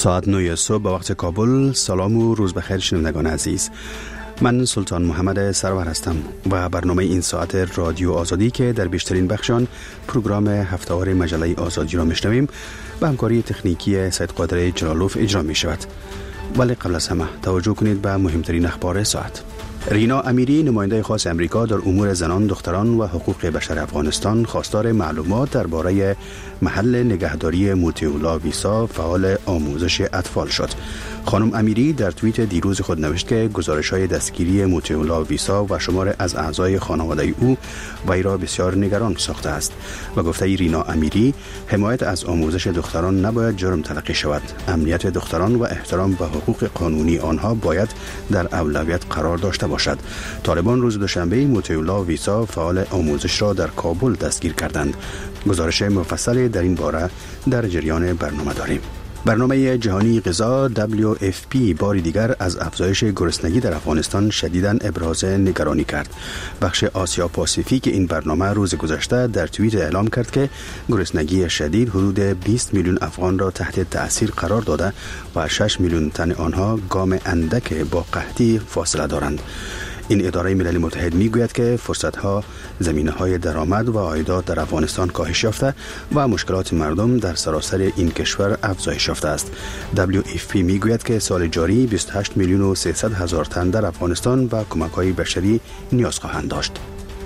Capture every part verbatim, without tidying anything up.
ساعت نه صبح به وقت کابل. سلام و روز بخیر شنوندگان عزیز. من سلطان محمد سرور هستم و برنامه این ساعت رادیو آزادی که در بیشترین بخشان پروگرام هفته‌وار مجله آزادی را میشنویم به همکاری تکنیکی سید قادر جلالوف اجرا می شود. ولی قبل از همه توجه کنید به مهمترین اخبار ساعت. رینا امیری، نماینده خاص امریکا در امور زنان، دختران و حقوق بشر افغانستان، خواستار معلومات درباره محل نگهداری موتیولا ویسا، فعال آموزش اطفال شد. خانم امیری در توییت دیروز خود نوشت که گزارش‌های دستگیری موتیولا ویسا و شمار از اعضای خانواده او وی را بسیار نگران ساخته است و گفته رینا امیری حمایت از آموزش دختران نباید جرم تلقی شود. امنیت دختران و احترام به حقوق قانونی آنها باید در اولویت قرار داشته باشد. طالبان روز دوشنبه موتیولا ویسا فعال آموزش را در کابل دستگیر کردند. گزارش مفصل در این باره در جریان برنامه داریم. برنامه جهانی غذا دبلیو اف پی باری دیگر از افزایش گرسنگی در افغانستان شدیداً ابراز نگرانی کرد. بخش آسیا پاسیفیک این برنامه روز گذشته در توییت اعلام کرد که گرسنگی شدید حدود بیست میلیون افغان را تحت تأثیر قرار داده و شش میلیون تن آنها گام اندک با قحطی فاصله دارند. این اداره ملل متحد میگوید که فرصت‌ها، زمینه‌های درآمد و عایدات در افغانستان کاهش یافته و مشکلات مردم در سراسر این کشور افزایش یافته است. دبلیو اف پی میگوید که سال جاری بیست و هشت میلیون و سیصد هزار تن در افغانستان و کمک‌های بشری نیاز خواهند داشت.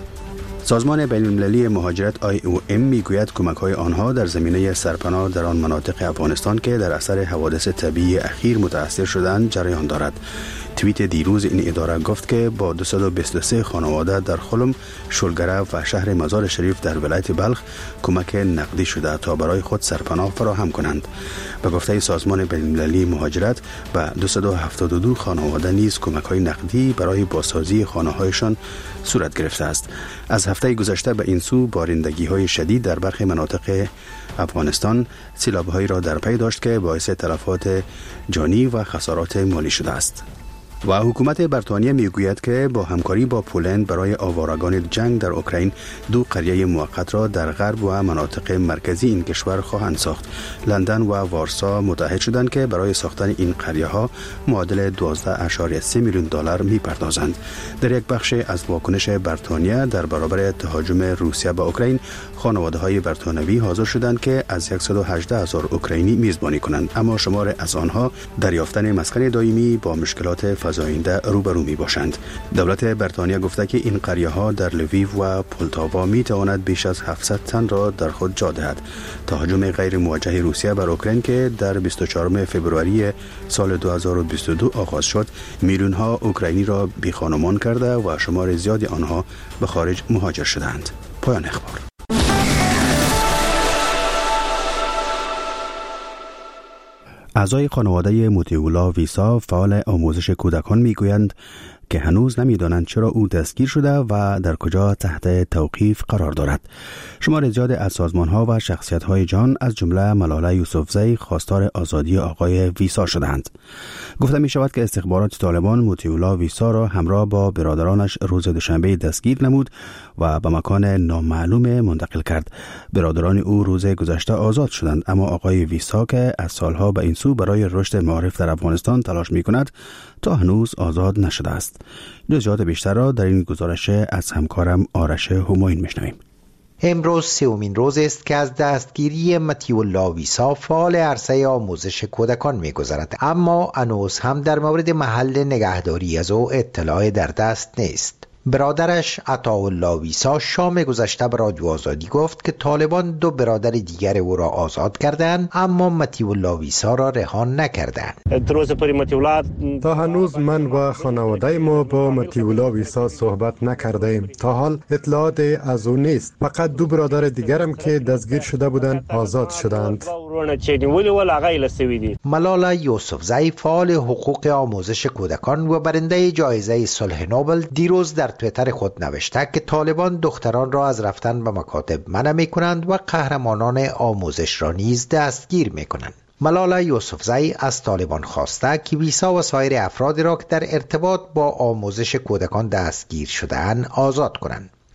سازمان بین‌المللی مهاجرت آی او ام میگوید کمک‌های آنها در زمینه سرپناه در آن مناطق افغانستان که در اثر حوادث طبیعی اخیر متاثر شدند جریان دارد. توییت دیروز این اداره گفت که با دویست و بیست و سه خانواده در خلم، شلگره و شهر مزار شریف در ولایت بلخ کمک نقدی شده تا برای خود سرپناه فراهم کنند. به گفته سازمان بین‌المللی مهاجرت به دویست و هفتاد و دو خانواده نیز کمک‌های نقدی برای بازسازی خانه‌هایشان صورت گرفته است. از هفته گذشته به این سو بارندگی‌های شدید در برخی مناطق افغانستان سیلاب‌هایی را در پی داشت که باعث تلفات جانی و خسارات مالی شده است. و حکومت بریتانیا میگوید که با همکاری با پولند برای آوارگان جنگ در اوکراین دو قریه موقت را در غرب و مناطق مرکزی این کشور خواهند ساخت. لندن و وارسا متحد شدند که برای ساختن این قریه ها معادل دوازده ممیز سه میلیون دلار میپردازند. در یک بخش از واکنش بریتانیا در برابر تهاجم روسیه به اوکراین، خانواده های بریتانوی حاضر شدند که از صد و هجده هزار اوکراینی میزبانی کنند، اما شمار از آنها در یافتن مسکن دائمی با مشکلات فزاینده روبرو می باشند. دولت بریتانیا گفته که این قریه ها در لویو و پولتاوا می تواند بیش از هفتصد تن را در خود جا دهد. تهاجم غیر موجه روسیه بر اوکراین که در بیست و چهارم فوریه سال دو هزار و بیست و دو آغاز شد، میلیون ها اوکراینی را بی خانمان کرده و شمار زیادی آنها به خارج مهاجر شدند. پایان اخبار. اعضای خانواده موتیولا ویسا فعال آموزش کودکان میگویند که هنوز نمیدانند چرا او دستگیر شده و در کجا تحت توقیف قرار دارد. شمار زیاد از سازمان‌ها و شخصیت‌های جهان از جمله ملاله یوسفزئی خواستار آزادی آقای ویسا شدند. گفته می شود که استخبارات طالبان موتیولا ویسا را همراه با برادرانش روز دوشنبه دستگیر نمود و به مکان نامعلوم منتقل کرد. برادران او روز گذشته آزاد شدند، اما آقای ویسا که از سالها به این سو برای رشد معارف در افغانستان تلاش می کند تا هنوز آزاد نشده است. جزئیات بیشتر را در این گزارش از همکارم آرش همایون میشنویم. امروز سومین روز است که از دستگیری موتیولا ویسا فعال عرصه آموزش کودکان می‌گذرد، اما هنوز هم در مورد محل نگهداری از او اطلاع در دست نیست. برادرش عطاالله ویسا شام گذشته به رادیو آزادی گفت که طالبان دو برادر دیگر او را آزاد کردند، اما موتیولا ویسا را رها نکردند. تا هنوز من و خانواده ما با موتیولا ویسا صحبت نکردیم. تا حال اطلاعات از او نیست. فقط دو برادر دیگرم که دستگیر شده بودند آزاد شدند. ملاله یوسفزئی فعال حقوق آموزش کودکان و برنده جایزه صلح نوبل دیروز در توییتر خود نوشته که طالبان دختران را از رفتن به مکاتب منع می‌کنند و قهرمانان آموزش را نیز دستگیر می‌کنند. ملاله یوسفزئی از طالبان خواسته که ویسا و سایر افرادی را که در ارتباط با آموزش کودکان دستگیر شده‌اند آزاد کنند.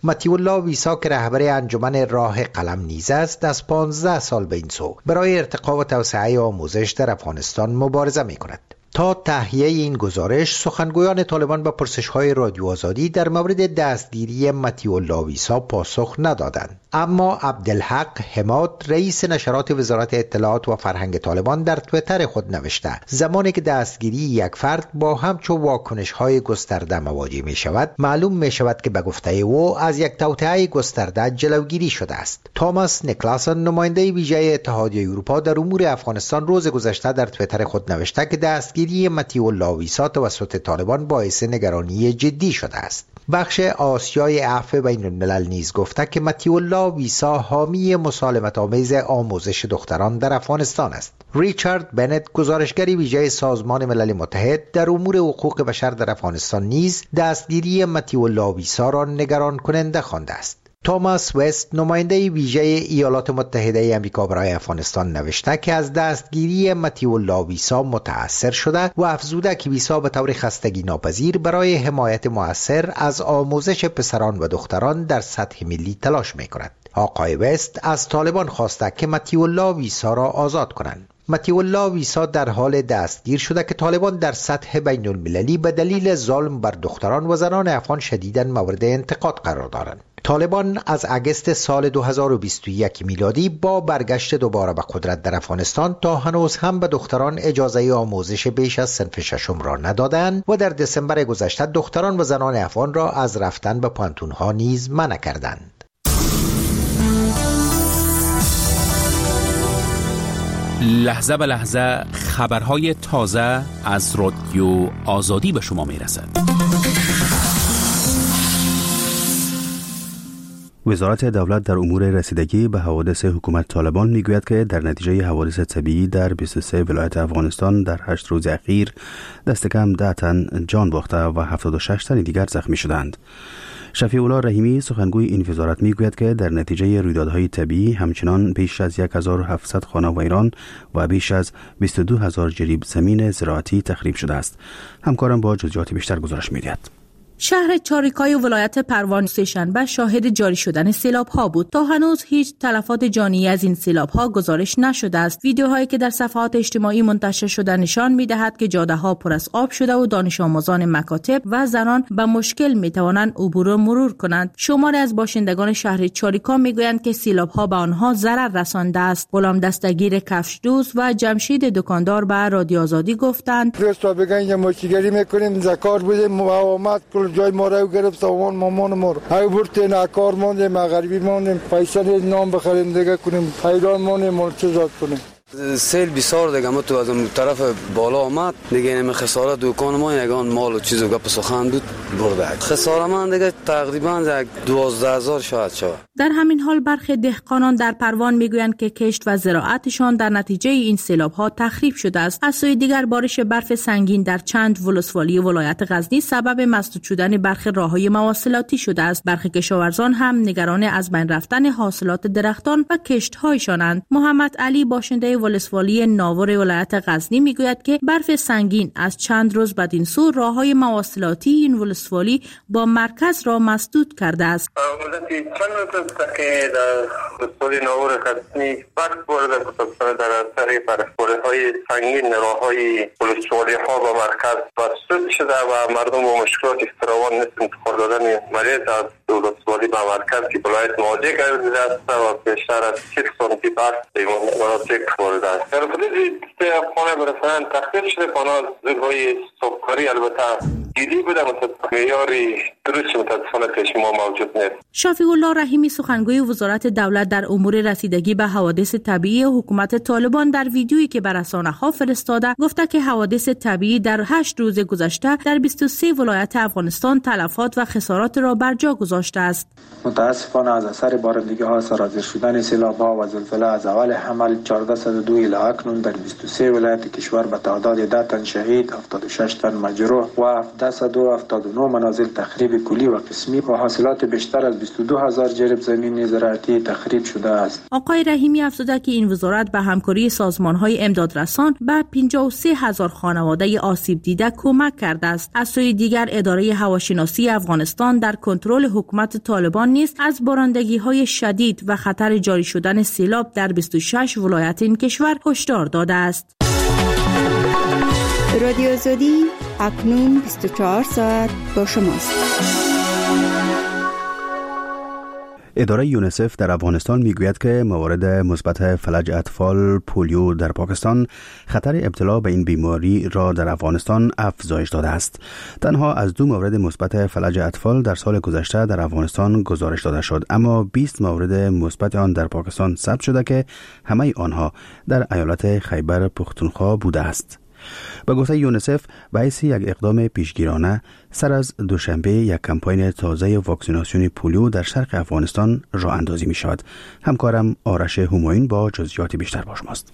مطیع الله ویسا که رهبر انجمن راه قلم نیز است، از پانزده سال به این سو برای ارتقا و توسعه آموزش در افغانستان مبارزه می کند. تا تهیه این گزارش سخنگویان طالبان به پرسش‌های رادیو آزادی در مورد دستگیری مطیع الله ویسا پاسخ ندادند. اما عبدالحق حماد رئیس نشرات وزارت اطلاعات و فرهنگ طالبان در توییتر خود نوشته زمانی که دستگیری یک فرد با همچون واکنش‌های گسترده مواجه می شود، معلوم می شود که به گفته او از یک توطئه گسترده جلوگیری شده است. توماس نیکلاسن نماینده ویژه اتحادیه اروپا در امور افغانستان روز گذشته در توییتر خود نوشته که دستگیری مطیع الله ویسا توسط طالبان باعث نگرانی جدی شده است. بخش آسیای عفو بین الملل نیز گفته که مطیع الله ویسا حامی مسالمت آمیز آموزش دختران در افغانستان است. ریچارد بنت گزارشگری ویژه سازمان ملل متحد در امور حقوق بشر در افغانستان نیز دستگیری مطیع الله ویسا را نگران کننده خوانده است. توماس وست نماینده ویژه ایالات متحده آمریکا برای افغانستان نوشته که از دستگیری مطیع الله ویسا متأثر شده و افزوده که ویسا به طور خستگی ناپذیر برای حمایت مؤثر از آموزش پسران و دختران در سطح ملی تلاش می کند. آقای وست از طالبان خواسته که مطیع الله ویسا را آزاد کنند. مطیع الله ویسا در حال دستگیر شده که طالبان در سطح بین المللی به دلیل ظلم بر دختران و زنان افغان شدیداً مورد انتقاد قرار دارند. طالبان از اگست سال دو هزار و بیست و یک میلادی با برگشت دوباره به قدرت در افغانستان تا هنوز هم به دختران اجازه آموزش بیش از صنف ششم را ندادند و در دسامبر گذشته دختران و زنان افغان را از رفتن به پانتونها نیز منع کردند. لحظه به لحظه خبرهای تازه از رادیو آزادی به شما میرسد. وزارت دولت در امور رسیدگی به حوادث حکومت طالبان میگوید که در نتیجه حوادث طبیعی در بیست و سه ولایت افغانستان در هشت روز اخیر دست کم ده تن جان باخته و هفتاد و شش تن دیگر زخمی شدند. شفیع الله رحیمی سخنگوی این وزارت میگوید که در نتیجه رویدادهای طبیعی همچنان بیش از هزار و هفتصد خانه ویران و بیش از بیست و دو هزار جریب زمین زراعتی تخریب شده است. همکارم با جزئیات بیشتر گزارش می‌دهد. شهر چاریکای ولایت پروان سه‌شنبه شاهد جاری شدن سیلاب‌ها بود. تا هنوز هیچ تلفات جانی از این سیلاب‌ها گزارش نشده است. ویدیوهایی که در صفحات اجتماعی منتشر شده نشان می‌دهد که جاده‌ها پر از آب شده و دانش آموزان مکاتب و زنان به مشکل می‌توانند عبور و مرور کنند. شماری از باشندگان شهر چاریکا می‌گویند که سیلاب‌ها به آنها ضرر رسانده است. غلام دستگیر کفش‌دوز و جمشید دکاندار به رادیو آزادی گفتند: دوستا بگن ماچیگری می‌کنیم، زکار بودیم، مقاومت جای ما رو گرفت سامان مامان ما رو های برتین اکار ماندیم مغربی ماندیم پیسه نام بخریم دیگه کنیم حیران ماندیم مال چه زاد کنیم. سیل بسیار دیگه ما تو از اون طرف بالا آمد دیگه این خسارت دکان ما یگان مال و چیزو گپ سخن بود برده خسارت من دیگه تقریبا دوازده هزار شاید شود. در همین حال برخی دهقانان در پروان میگویند که کشت و زراعتشان در نتیجه این سیلاب‌ها تخریب شده است. از سوی دیگر بارش برف سنگین در چند ولسوالی ولایت غزنی سبب مسدود شدن برخی راه‌های مواصلاتی شده است. برخی کشاورزان هم نگران از بین رفتن حاصلات درختان و کشت‌هایشانند. محمد علی باشنده ولسوالی ناور ولایت غزنی میگوید که برف سنگین از چند روز بعد این سو راه‌های مواصلاتی این ولسوالی با مرکز را مسدود کرده است. که در ولسوالی ناور غزنی برف وارد کتابخانه در اثر برف‌باری‌های سنگین راه‌های ولسوالی‌ها با مرکز مسدود شده و مردم با مشکلات فراوان مثل انتقال دادن مریض از ولسوالی به مرکز که ولایت مواجه گردیده است و بیشتر از سی سانتی برف به این مناطق وارد است. در حدود خانه برسان تخریب شده، خانه زیرهای صبحکاری البته دیدی بوده متاسفانه معیاری درست متاسفانه پیش ما موجود نیست. شفیع الله رحیمی سخنگوی وزارت دولت در امور رسیدگی به حوادث طبیعی حکومت طالبان در ویدیویی که بر رسانه‌ها فرستاده گفته که حوادث طبیعی در هشت روز گذشته در بیست و سه ولایت افغانستان تلفات و خسارات را بر جا گذاشته است. متاسفانه از اثر بارندگی‌ها سرازیر شدن سیلاب‌ها و زلزله از اول حمل چهارصد و دو الی اکنون در بیست و سه ولایت کشور به تعداد ده تن شهید، هفتاد و شش تن مجروح و هفده هزار و صد و هفتاد و نه منازل تخریب کلی و قسمی و حاصلات بیشتر از بیست و دو هزار جریب زمین زراعتی تخریب شده است. آقای رحیمی افزوده که این وزارت به همکاری سازمان‌های امدادرسان به پنجاه و سه هزار خانواده آسیب دیده کمک کرده است. از سوی دیگر اداره هواشناسی افغانستان در کنترل حکومت طالبان نیز از بارندگی‌های شدید و خطر جاری شدن سیلاب در بیست و شش ولایت این کشور هشدار داده است. رادیو آزادی اکنون بیست و چهار ساعت با شماست. اداره یونیسف در افغانستان میگوید که موارد مثبت فلج اطفال پولیو در پاکستان خطر ابتلا به این بیماری را در افغانستان افزایش داده است. تنها از دو مورد مثبت فلج اطفال در سال گذشته در افغانستان گزارش داده شد، اما بیست مورد مثبت آن در پاکستان ثبت شده که همه آنها در ایالت خیبر پختونخوا بوده است. با گفته یونیسف به حیث یک اقدام پیشگیرانه سر از دوشنبه یک کمپاین تازه واکسیناسیون پولیو در شرق افغانستان راه اندازی می شود. همکارم آرش همایون با جزئیات بیشتر با شماست.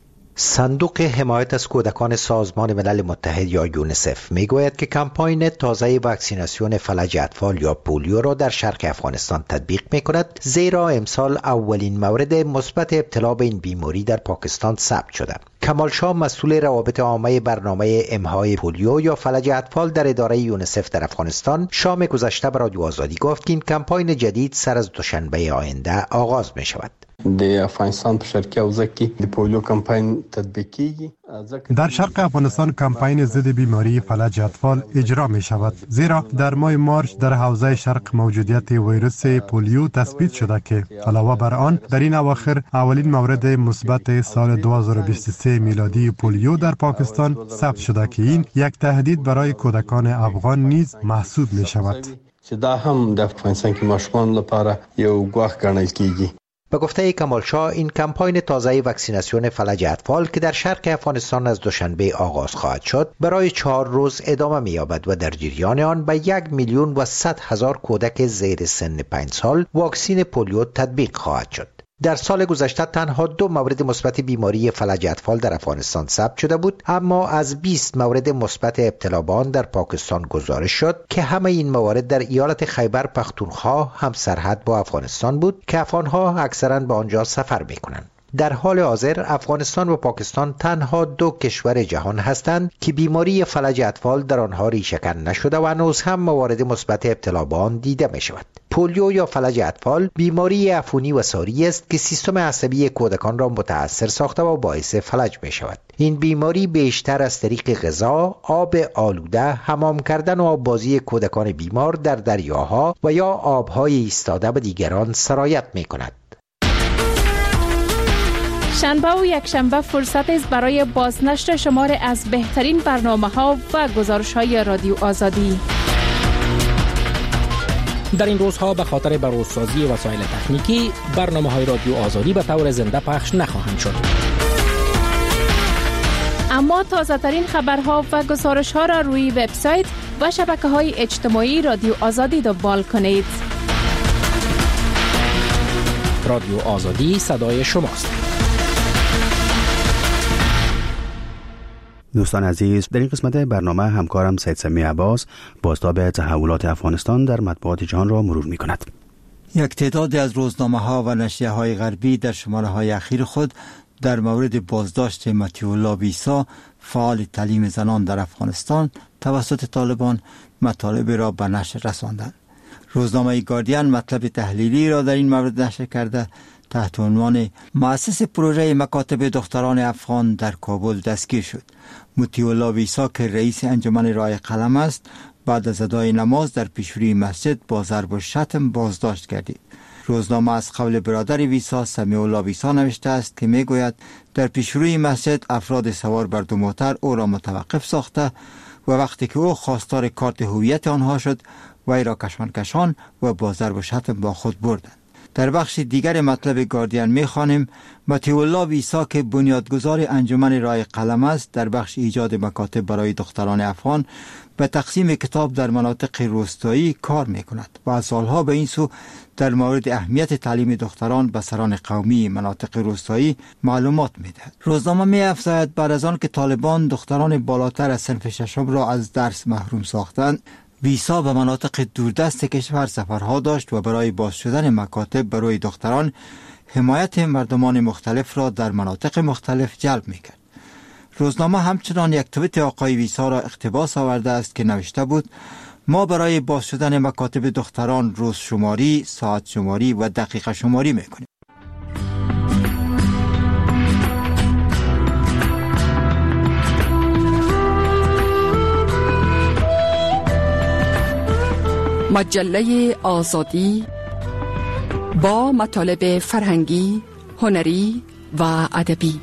صندوق حمایت از کودکان سازمان ملل متحد یا یونیسف میگوید که کمپاین تازه واکسیناسیون فلج اطفال یا پولیو را در شرق افغانستان تطبیق میکند، زیرا امسال اولین مورد مثبت ابتلا به این بیماری در پاکستان ثبت شده. کمال شاه مسئول روابط عامه برنامه امهای پولیو یا فلج اطفال در اداره یونیسف در افغانستان شام گذشته به رادیو آزادی گفت که این کمپاین جدید سر از دوشنبه آینده آغاز می شود. د افغانستان په شرقي حوزه کې د پولیو کمپاین تطبیق کیږي. در شرق افغانستان کمپاین ضد بیماری فلج اطفال اجرا می شود، زیرا در ماه مارچ در حوزه شرق موجودیت ویروس پولیو تثبیت شده که علاوه بر آن در این اواخر اولین مورد مثبت سال دو هزار و بیست و سه میلادی پولیو در پاکستان ثبت شده که این یک تهدید برای کودکان افغان نیز محسوب می شود. چې دا هم د افغانستان کې ماشومان لپاره یو ګواښ ګڼل کیږي. به گفته کمال شاه این کمپاین تازه واکسیناسیون فلج اطفال که در شرق افغانستان از دوشنبه آغاز خواهد شد برای چهار روز ادامه می‌یابد و در جریان آن به یک میلیون و صد هزار کودک زیر سن پنج سال واکسین پولیو تطبیق خواهد شد. در سال گذشته تنها دو مورد مثبت بیماری فلج اطفال در افغانستان ثبت شده بود، اما از بیست مورد مثبت ابتلا به آن در پاکستان گزارش شد که همه این موارد در ایالت خیبر پختونخوا هم سرحد با افغانستان بود که افغانها اکثرا به آنجا سفر می‌کنند. در حال حاضر افغانستان و پاکستان تنها دو کشور جهان هستند که بیماری فلج اطفال در آنها ریشه‌کن نشده و هنوز هم موارد مثبت ابتلا به آن دیده می شود. پولیو یا فلج اطفال بیماری عفونی و ساری است که سیستم عصبی کودکان را متاثر ساخته و باعث فلج می شود. این بیماری بیشتر از طریق غذا، آب آلوده، حمام کردن و آببازی کودکان بیمار در دریاها و یا آبهای ایستاده به دیگران سرایت می کند. شنبه و یک شنبه فرصت است برای بازنشر شمار از بهترین برنامه‌ها و گزارش‌های رادیو آزادی. در این روزها به خاطر بروزسازی وسایل تکنیکی برنامه‌های رادیو آزادی به طور زنده پخش نخواهند شد. اما تازه‌ترین خبرها و گزارش‌ها را روی وبسایت و شبکه‌های اجتماعی رادیو آزادی دنبال کنید. رادیو آزادی صدای شماست. دوستان عزیز، در این قسمت برنامه همکارم سید سمی عباس بازتاب تحولات افغانستان در مطبوعات جهان را مرور می کند. یک تعداد از روزنامه‌ها و نشریه‌های غربی در شماره‌های اخیر خود در مورد بازداشت مطیع ویسا فعال تعلیم زنان در افغانستان توسط طالبان مطالب را به نشر رساندند. روزنامه گاردین مطلب تحلیلی را در این مورد نشر کرده تحت عنوان مؤسس پروژه مکاتب دختران افغان در کابل دستگیر شد. مطیع ویسا که رئیس انجمن رای قلم است بعد از ادای نماز در پیشروی مسجد با ضرب و شتم بازداشت گردید. روزنامه از قول برادر ویسا سمیع الله ویسا نوشته است که میگوید در پیشروی مسجد افراد سوار بر دو موتر او را متوقف ساخته و وقتی که او خواستار کارت هویت آنها شد وی را کشان کشان و با ضرب و شتم با خود بردند. در بخش دیگر مطلب گاردین می‌خوانیم مطیع الله ویسا که بنیادگذار انجمن رای قلم است، در بخش ایجاد مکاتب برای دختران افغان به تقسیم کتاب در مناطق روستایی کار می‌کند و از سالها به این سو در مورد اهمیت تعلیم دختران به سران قومی مناطق روستایی معلومات می‌دهد. روزنامه می‌افزاید بعد از آن که طالبان دختران بالاتر از صنف ششم را از درس محروم ساختند، ویسا به مناطق دوردست کشور سفرها داشت و برای باز شدن مکاتب برای دختران حمایت مردمان مختلف را در مناطق مختلف جلب می‌کرد. روزنامه همچنان یک توییت آقای ویسا را اقتباس آورده است که نوشته بود: ما برای باز شدن مکاتب دختران روز شماری، ساعت شماری و دقیقه شماری می‌کنیم. مجله آزادی با مطالب فرهنگی، هنری و ادبی.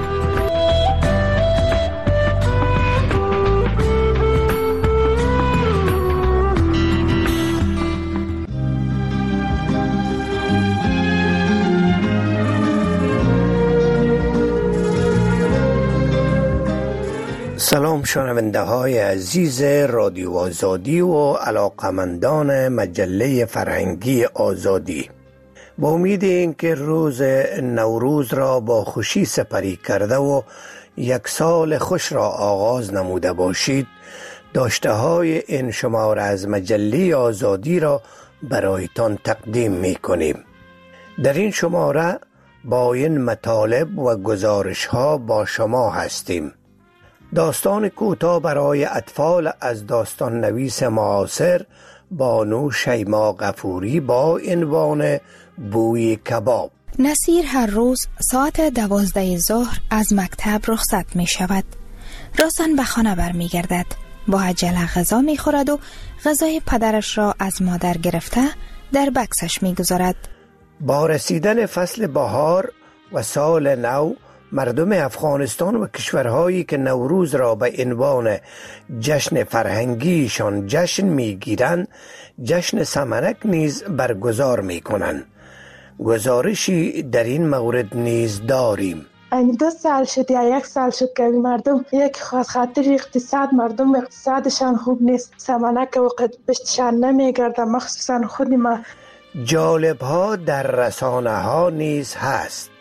سلام شنونده های عزیز رادیو آزادی و علاقمندان مجله فرهنگی آزادی، با امید اینکه روز نوروز را با خوشی سپری کرده و یک سال خوش را آغاز نموده باشید، داشته های این شماره از مجله آزادی را برایتان تقدیم می کنیم. در این شماره با این مطالب و گزارش ها با شما هستیم. داستان کوتاه برای اطفال از داستان نویس معاصر بانو شیما غفوری با عنوان بوی کباب. نصیر هر روز ساعت دوازده ظهر از مکتب رخصت می شود. راسن به خانه بر می گردد. با عجله غذا می خورد و غذای پدرش را از مادر گرفته در بکسش می گذارد. با رسیدن فصل بهار و سال نو، مردم افغانستان و کشورهایی که نوروز را به عنوان جشن فرهنگیشان جشن میگیرند، جشن سمنک نیز برگزار میکنند. گزارشی در این مورد نیز داریم. این دو سال شد یا یک سال شد که مردم یک خاطر اقتصاد، مردم اقتصادشان خوب نیست، سمنک وقت بشتشان نمیگرده، مخصوصا خود ما. جالب ها در رسانه ها نیز هست.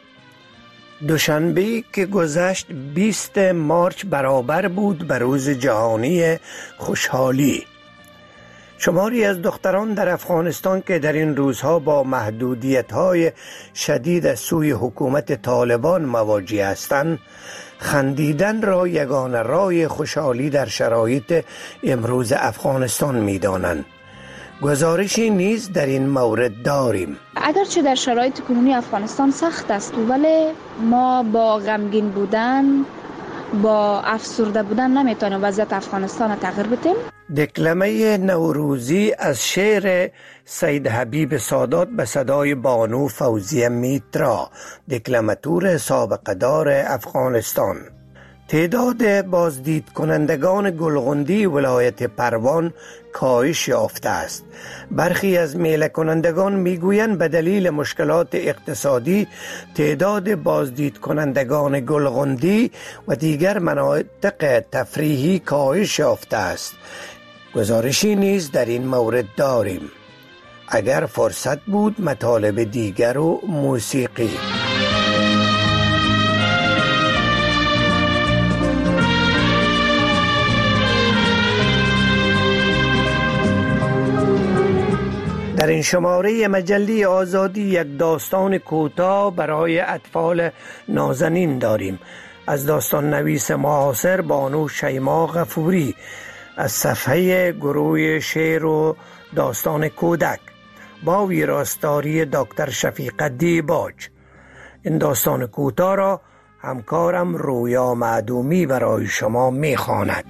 دوشنبه که گذشت بیست مارچ برابر بود به روز جهانی خوشحالی. شماری از دختران در افغانستان که در این روزها با محدودیت‌های شدید از سوی حکومت طالبان مواجه هستند، خندیدن را یگانه راه خوشحالی در شرایط امروز افغانستان می‌دانند. گزارشی نیز در این مورد داریم. اگرچه در شرایط کنونی افغانستان سخت است، ولی ما با غمگین بودن، با افسرده بودن نمیتونیم وضعیت افغانستان را تغییر بدیم. دکلمه نوروزی از شعر سید حبیب سادات به صدای بانو فوزیه میترا، دکلماتور سابقه دار افغانستان. تعداد بازدید کنندگان گلغندی ولایت پروان کاهش یافته است. برخی از میله کنندگان میگویند به دلیل مشکلات اقتصادی تعداد بازدید کنندگان گلغندی و دیگر مناطق تفریحی کاهش یافته است. گزارشی نیز در این مورد داریم. اگر فرصت بود مطالب دیگر و موسیقی. در این شماره مجله آزادی یک داستان کوتاه برای اطفال نازنین داریم از داستان نویس معاصر بانو شیما غفوری از صفحه گروه شعر و داستان کودک با ویراستاری دکتر شفیق دیباج. این داستان کوتاه را همکارم رویا معدومی برای شما می‌خواند.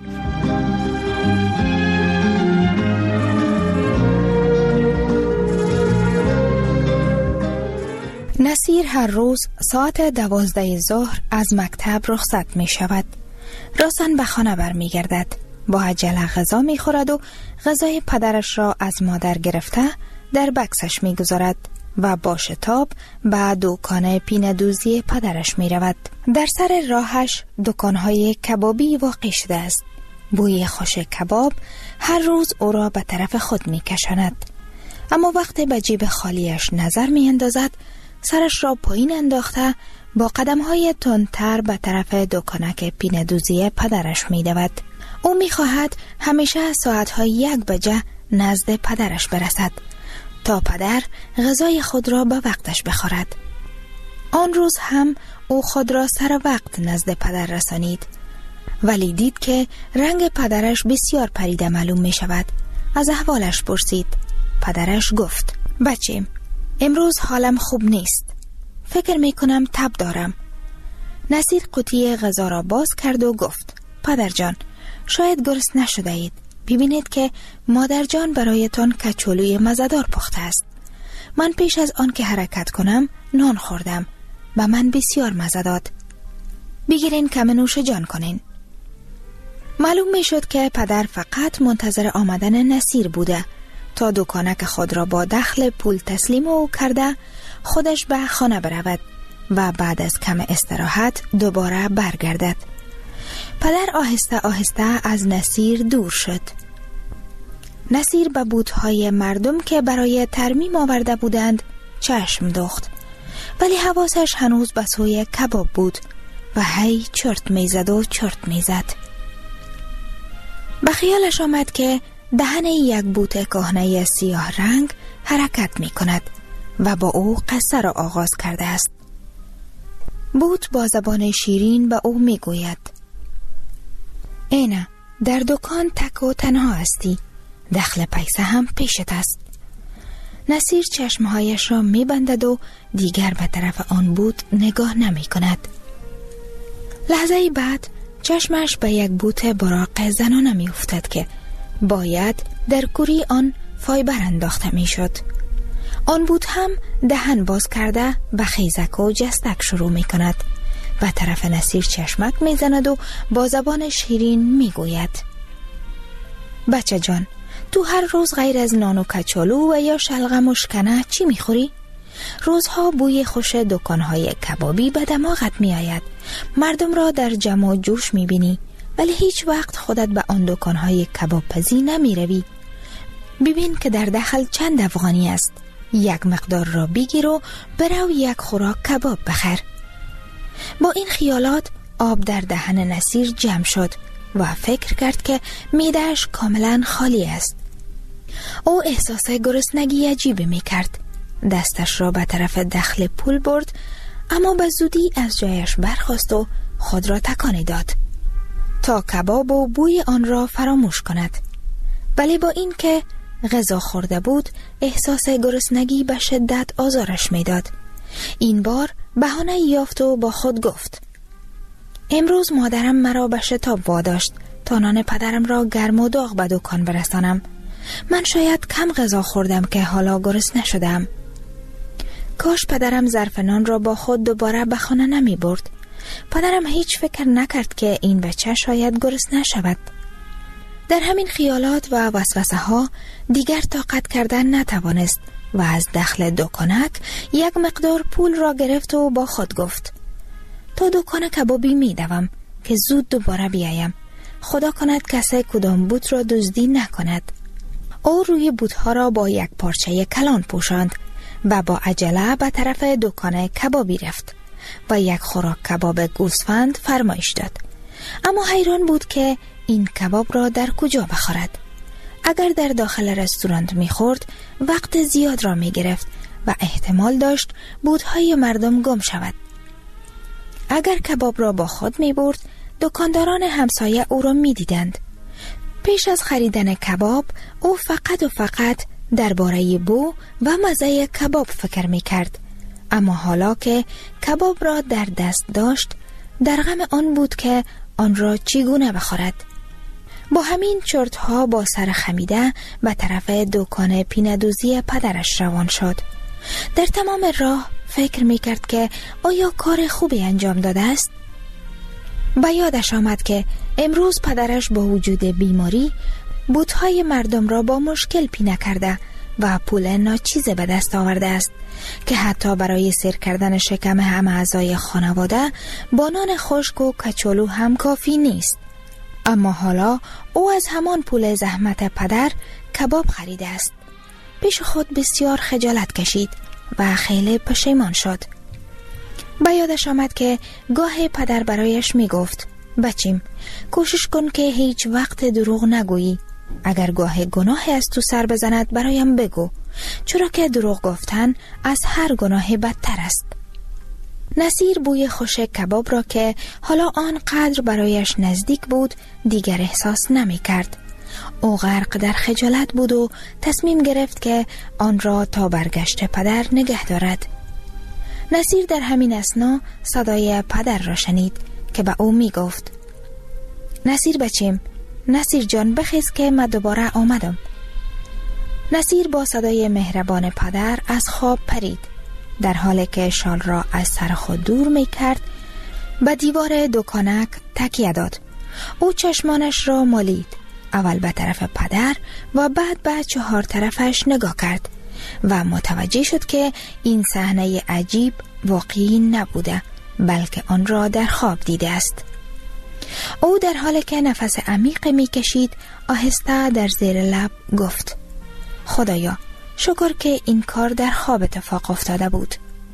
نصیر هر روز ساعت دوازده ظهر از مکتب رخصت می شود. راسن به خانه بر می گردد. با عجله غذا می خورد و غذای پدرش را از مادر گرفته در بکسش می گذارد. و با شتاب به دکان پیندوزی پدرش می رود. در سر راهش دکانهای کبابی واقع شده است. بوی خوش کباب هر روز او را به طرف خود می کشاند. اما وقتی به جیب خالیش نظر می اندازد، سرش را پایین انداخته با قدمهای تندتر به طرف دکانک پیندوزی پدرش می دود. او می خواهد همیشه ساعتهای یک بجه نزد پدرش برسد تا پدر غذای خود را به وقتش بخورد. آن روز هم او خود را سر وقت نزد پدر رسانید، ولی دید که رنگ پدرش بسیار پریده معلوم می شود. از احوالش پرسید. پدرش گفت: بچیم، امروز حالم خوب نیست. فکر می کنم تب دارم. نصیر قوطی غذا را باز کرد و گفت: پدر جان، شاید گرسنه نشده اید. ببینید که مادر جان برایتان کچولوی مزدار پخته است. من پیش از آن که حرکت کنم نان خوردم و من بسیار مزه داد. بگیرین کم نوش جان کنین. معلوم می شد که پدر فقط منتظر آمدن نصیر بوده تا دکانک خود را با دخل پول تسلیم او کرده خودش به خانه برود و بعد از کم استراحت دوباره برگردد. پدر آهسته آهسته از نصیر دور شد. نصیر به بوتهای مردم که برای ترمیم آورده بودند چشم دوخت، ولی حواسش هنوز به سوی کباب بود و هی چرت میزد و چرت میزد. به خیالش آمد که دهن یک بوت کهنه سیاه رنگ حرکت می کند و با او قصه را آغاز کرده است. بوت با زبان شیرین به او می گوید: اینه، در دکان تک و تنها هستی، دخل پیسه هم پیشت است. نصیر چشمهایش را می بندد و دیگر به طرف آن بوت نگاه نمی کند. لحظه بعد چشمش به یک بوت براق زنانه می افتد که باید در کوری آن فایبر انداخته می شد. آن بوت هم دهن باز کرده به خیزک و جستک شروع می کند و طرف نصیر چشمک می زند و با زبان شیرین می گوید: بچه جان، تو هر روز غیر از نان و کچالو و یا شلغم و شکنه چی می خوری؟ روزها بوی خوش دکانهای کبابی به دماغت می آید. مردم را در جمع و جوش می بینی، ولی هیچ وقت خودت به آن دکانهای کباب پزی نمی روی. ببین که در داخل چند افغانی است. یک مقدار را بگیر و برو یک خوراک کباب بخر. با این خیالات آب در دهن نصیر جمع شد و فکر کرد که معده‌اش کاملا خالی است. او احساس گرسنگی عجیبی می کرد. دستش را به طرف دخل پول برد، اما به زودی از جایش برخاست و خود را تکانی داد تا کباب و بوی آن را فراموش کند. ولی با این که غذا خورده بود، احساس گرسنگی به شدت آزارش میداد. این بار بهانه یافت و با خود گفت: امروز مادرم مرا به شتاب واداشت تا نان پدرم را گرم و داغ به دکان برسانم. من شاید کم غذا خوردم که حالا گرسنه شدم. کاش پدرم ظرف نان را با خود دوباره به خانه نمی برد. پدرم هیچ فکر نکرد که این بچه شاید گرسنه شود. در همین خیالات و وسوسه ها دیگر طاقت کردن نتوانست و از دخل دکانک یک مقدار پول را گرفت و با خود گفت: تا دکان کبابی می دوم که زود دوباره بیایم. خدا کند کسی کدام بوت را دزدی نکند. او روی بوتها را با یک پارچه کلان پوشاند و با عجله به طرف دکان کبابی رفت و یک خوراک کباب گوسفند فرمایش داد. اما حیران بود که این کباب را در کجا بخورد. اگر در داخل رستوران میخورد وقت زیاد را میگرفت و احتمال داشت بوتهای مردم گم شود. اگر کباب را با خود میبرد، دکانداران همسایه او را میدیدند. پیش از خریدن کباب او فقط و فقط درباره بو و مزه کباب فکر میکرد. اما حالا که کباب را در دست داشت، در غم آن بود که آن را چگونه بخورد. با همین چرتها با سر خمیده به طرف دکان پیندوزی پدرش روان شد. در تمام راه فکر میکرد که آیا کار خوبی انجام داده است؟ به یادش آمد که امروز پدرش با وجود بیماری بوتهای مردم را با مشکل پینه کرده و پول ناچیز به دست آورده است که حتی برای سیر کردن شکم همه اعضای خانواده با نان خشک و کچالو هم کافی نیست. اما حالا او از همان پول زحمت پدر کباب خریده است. پیش خود بسیار خجالت کشید و خیلی پشیمان شد. به یادش آمد که گاه پدر برایش می گفت بچیم کوشش کن که هیچ وقت دروغ نگویی. اگر گاه گناهی از تو سر بزند برایم بگو، چرا که دروغ گفتن از هر گناه بدتر است. نصیر بوی خوش کباب را که حالا آنقدر برایش نزدیک بود دیگر احساس نمی کرد. او غرق در خجالت بود و تصمیم گرفت که آن را تا برگشت پدر نگه دارد. نصیر در همین اثنا صدای پدر را شنید که به او می گفت نصیر بچیم، نصیر جان بخیز که من دوباره آمدم. نصیر با صدای مهربان پدر از خواب پرید. در حالی که شال را از سر خود دور می کرد به دیوار دکانک تکیه داد. او چشمانش را مالید، اول به طرف پدر و بعد به چهار طرفش نگاه کرد و متوجه شد که این صحنه عجیب واقعی نبوده بلکه آن را در خواب دیده است. او در حالی که نفس عمیق می کشید آهسته در زیر لب گفت خدایا شکر که این کار در خواب اتفاق افتاده بود.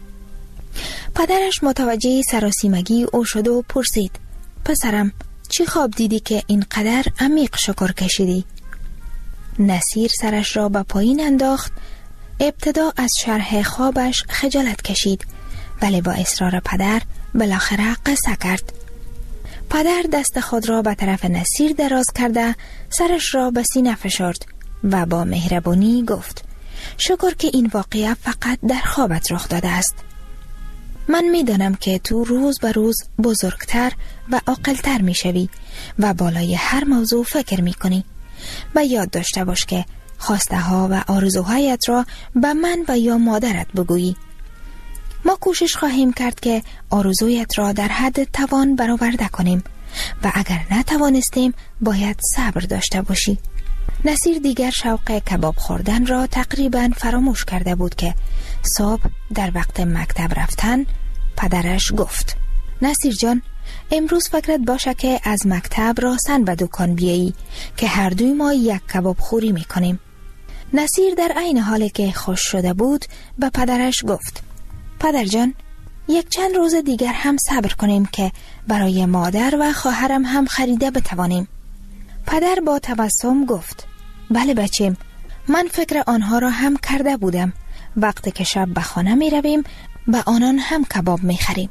پدرش متوجه سراسیمگی او شد و پرسید پسرم چی خواب دیدی که اینقدر عمیق شکر کشیدی؟ نصیر سرش را به پایین انداخت. ابتدا از شرح خوابش خجالت کشید ولی با اصرار پدر بالاخره قصه کرد. پدر دست خود را به طرف نصیر دراز کرده سرش را به سینه فشرد و با مهربانی گفت شکر که این واقعه فقط در خوابت رخ داده است. من می دانم که تو روز به روز بزرگتر و عاقل‌تر می شوی و بالای هر موضوع فکر می کنی. و یاد داشته باش که خواسته ها و آرزوهایت را به من و یا مادرت بگویی. ما کوشش خواهیم کرد که آرزویت را در حد توان برآورده کنیم و اگر نتوانستیم باید صبر داشته باشی. نصیر دیگر شوق کباب خوردن را تقریباً فراموش کرده بود که صبح در وقت مکتب رفتن پدرش گفت نصیر جان امروز فکرت باشه که از مکتب راسن به دکان بیایی که هر دوی ما یک کباب خوری میکنیم. نصیر در عین حالی که خوش شده بود به پدرش گفت پدر جان یک چند روز دیگر هم صبر کنیم که برای مادر و خواهرم هم خریده بتوانیم. پدر با تبسم گفت بله بچیم، من فکر آنها را هم کرده بودم. وقتی که شب به خانه می رویم به آنان هم کباب می خریم.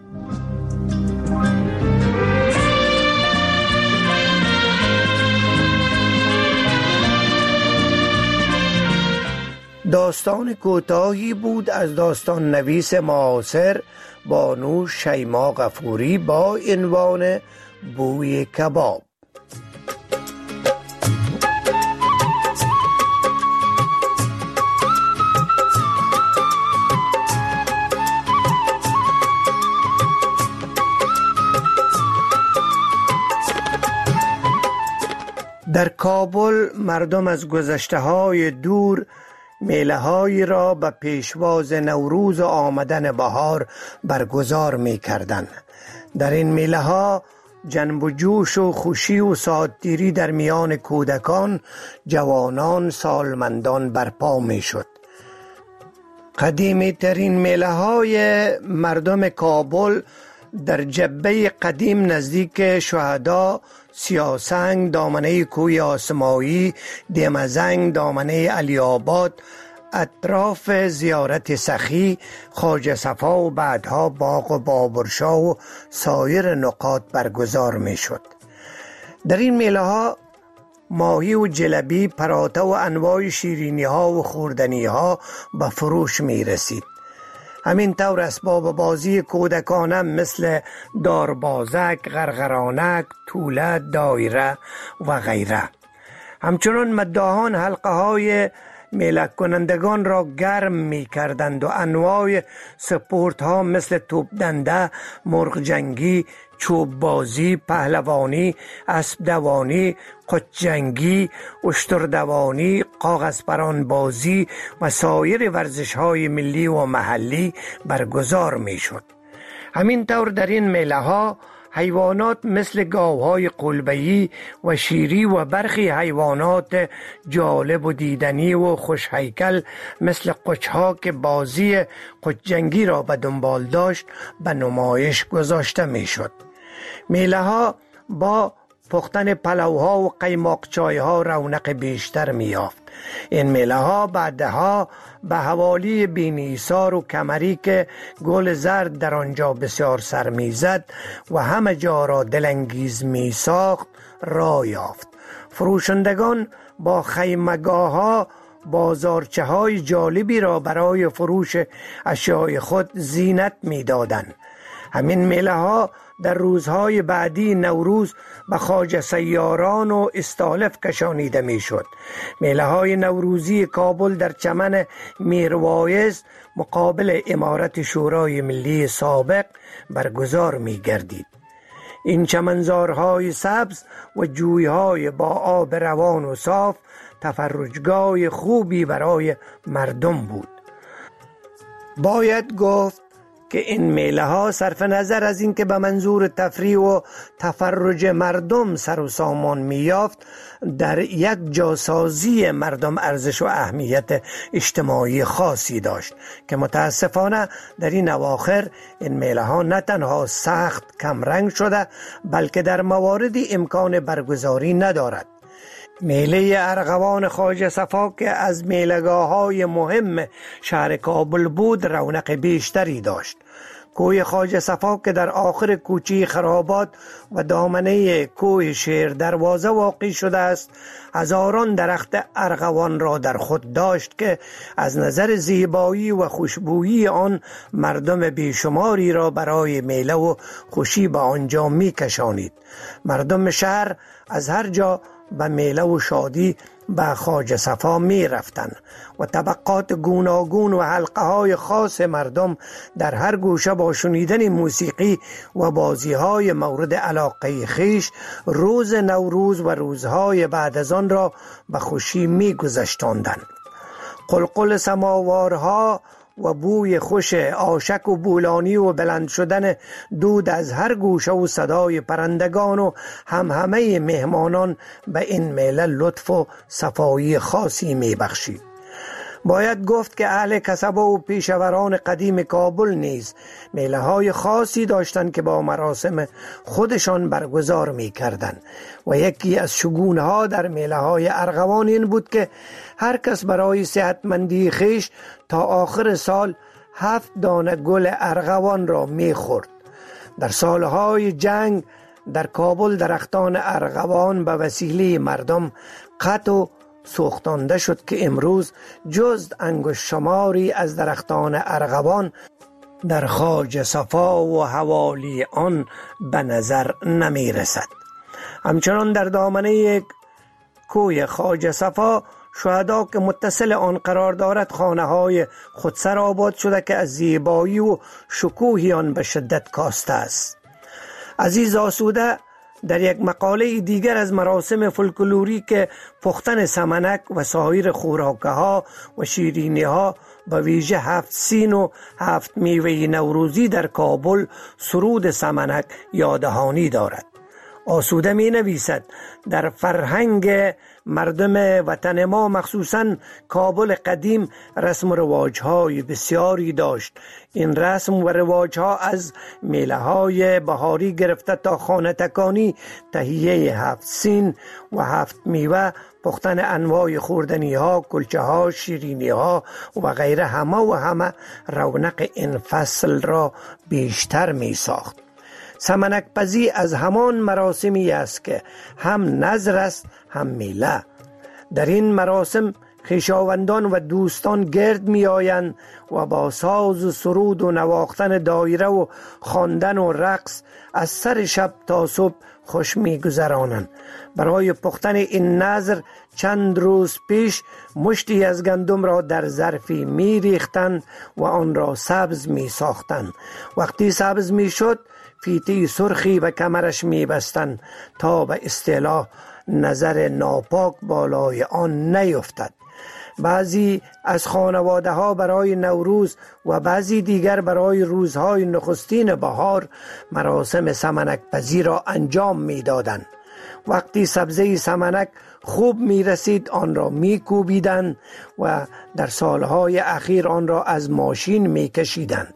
داستان کوتاهی بود از داستان نویس معاصر بانو شیما غفوری با عنوان بوی کباب. در کابل مردم از گذشته های دور میله هایی را به پیشواز نوروز و آمدن بهار برگزار می کردن. در این میله ها جنب و جوش و خوشی و ساعتگیری در میان کودکان، جوانان، سالمندان برپا می شد. قدیمی ترین میله های مردم کابل در جبه قدیم نزدیک شهدا، سیاسنگ دامنه کوی آسمایی، دیمزنگ دامنه علی آباد، اطراف زیارت سخی، خواجه صفا و بعدها باغ و بابرشاه و سایر نقاط برگزار می شد. در این میله ها ماهی و جلبی، پراته و انواع شیرینی ها و خوردنی ها به فروش می رسید. همین طور اسباب بازی کودکانه مثل داربازک، غرغرانک، توله، دایره و غیره. همچنان مداحان حلقه های میله کنندگان را گرم می کردند و انواع سپورت ها مثل توپ دنده، مرغ جنگی، چوب بازی، پهلوانی، اسب دوانی، قچجنگی، اشتردوانی، کاغذ پران بازی و سایر ورزش های ملی و محلی برگزار می شد. همین طور در این میله ها حیوانات مثل گاوهای قلبه‌ای و شیری و برخی حیوانات جالب و دیدنی و خوش هیکل مثل قچها که بازی قچجنگی را به دنبال داشت به نمایش گذاشته می شد. میله ها با پختن پلوها و قیماق چای ها رونق بیشتر می یافت. این میله ها بعدها به حوالی بینیسار و کمری که گل زرد در آنجا بسیار سر می زد و همه جا را دلانگیز می ساخت راه یافت. فروشندگان با خیمگاه ها بازارچه های جالبی را برای فروش اشیاء خود زینت می دادند. همین میله ها در روزهای بعدی نوروز به خواجه سیاران و استالف کشانیده می شد. میله های نوروزی کابل در چمن میروایز مقابل امارت شورای ملی سابق برگزار می گردید. این چمنزارهای سبز و جویهای با آب روان و صاف تفرجگاه خوبی برای مردم بود. باید گفت که این میله ها صرف نظر از اینکه به منظور تفریح و تفرج مردم سر و سامان می یافت، در یک جاسازی مردم ارزش و اهمیت اجتماعی خاصی داشت که متاسفانه در این اواخر این میله ها نه تنها سخت کمرنگ شده بلکه در مواردی امکان برگزاری ندارد. میله ارغوان خواجه صفا که از میله‌گاه های مهم شهر کابل بود رونق بیشتری داشت. کوه خواجه صفا که در آخر کوچه خرابات و دامنه کوه شیر دروازه واقع شده است، هزاران درخت ارغوان را در خود داشت که از نظر زیبایی و خوشبویی آن مردم بیشماری را برای میله و خوشی به آنجا می کشانید. مردم شهر از هر جا به میله و شادی به خواجه صفا می رفتن و طبقات گوناگون و حلقه های خاص مردم در هر گوشه با شنیدن موسیقی و بازی های مورد علاقه خیش روز نوروز و روزهای بعد از آن را به خوشی می گذشتاندند. قلقل سماوارها و بوی خوش آشک و بولانی و بلند شدن دود از هر گوشه و صدای پرندگان و همهمه مهمانان به این میله لطف و صفایی خاصی می بخشید. باید گفت که اهل کسبه و پیشوران قدیم کابل نیز میله های خاصی داشتند که با مراسم خودشان برگزار می کردند و یکی از شگونه ها در میله های ارغوان این بود که هر کس برای صحتمندی خیش تا آخر سال هفت دانه گل ارغوان را می خورد. در سالهای جنگ در کابل درختان ارغوان به وسیله مردم قطع و سوختانده شد که امروز جز انگشت شماری از درختان ارغوان در خواجه صفا و حوالی آن به نظر نمی رسد. همچنان در دامنه کوه خواجه صفا شهدا که متصل آن قرار دارد خانه های خودسر آباد شده که از زیبایی و شکوهی آن به شدت کاسته است. عزیز آسوده در یک مقاله دیگر از مراسم فولکلوری که پختن سمنک و سایر خوراکه ها و شیرینی ها به ویژه هفت سین و هفت میوه نوروزی در کابل سرود سمنک یادهانی دارد. آسوده می نویسد در فرهنگ مردم وطن ما مخصوصاً کابل قدیم رسم و رواج‌های بسیاری داشت. این رسم و رواج‌ها از میله‌های بهاری گرفته تا خانه تکانی، تهیه هفت سین و هفت میوه، پختن انواع خوردنی‌ها، کلچه‌ها، شیرینی‌ها و غیره همه و همه رونق این فصل را بیشتر می‌ساخت. سمنک پزی از همان مراسمی است که هم نظر است هم میله. در این مراسم خویشاوندان و دوستان گرد می آیند و با ساز و سرود و نواختن دایره و خواندن و رقص از سر شب تا صبح خوش می گذرانند. برای پختن این نظر چند روز پیش مشتی از گندم را در ظرفی می ریختند و آن را سبز می ساختند. وقتی سبز می شد فیته سرخی به کمرش میبستند تا به اصطلاح نظر ناپاک بالای آن نیفتد. بعضی از خانواده ها برای نوروز و بعضی دیگر برای روزهای نخستین بهار مراسم سمنک پزی را انجام می دادند. وقتی سبزه سمنک خوب می رسید آن را می کوبیدند و در سالهای اخیر آن را از ماشین می کشیدند.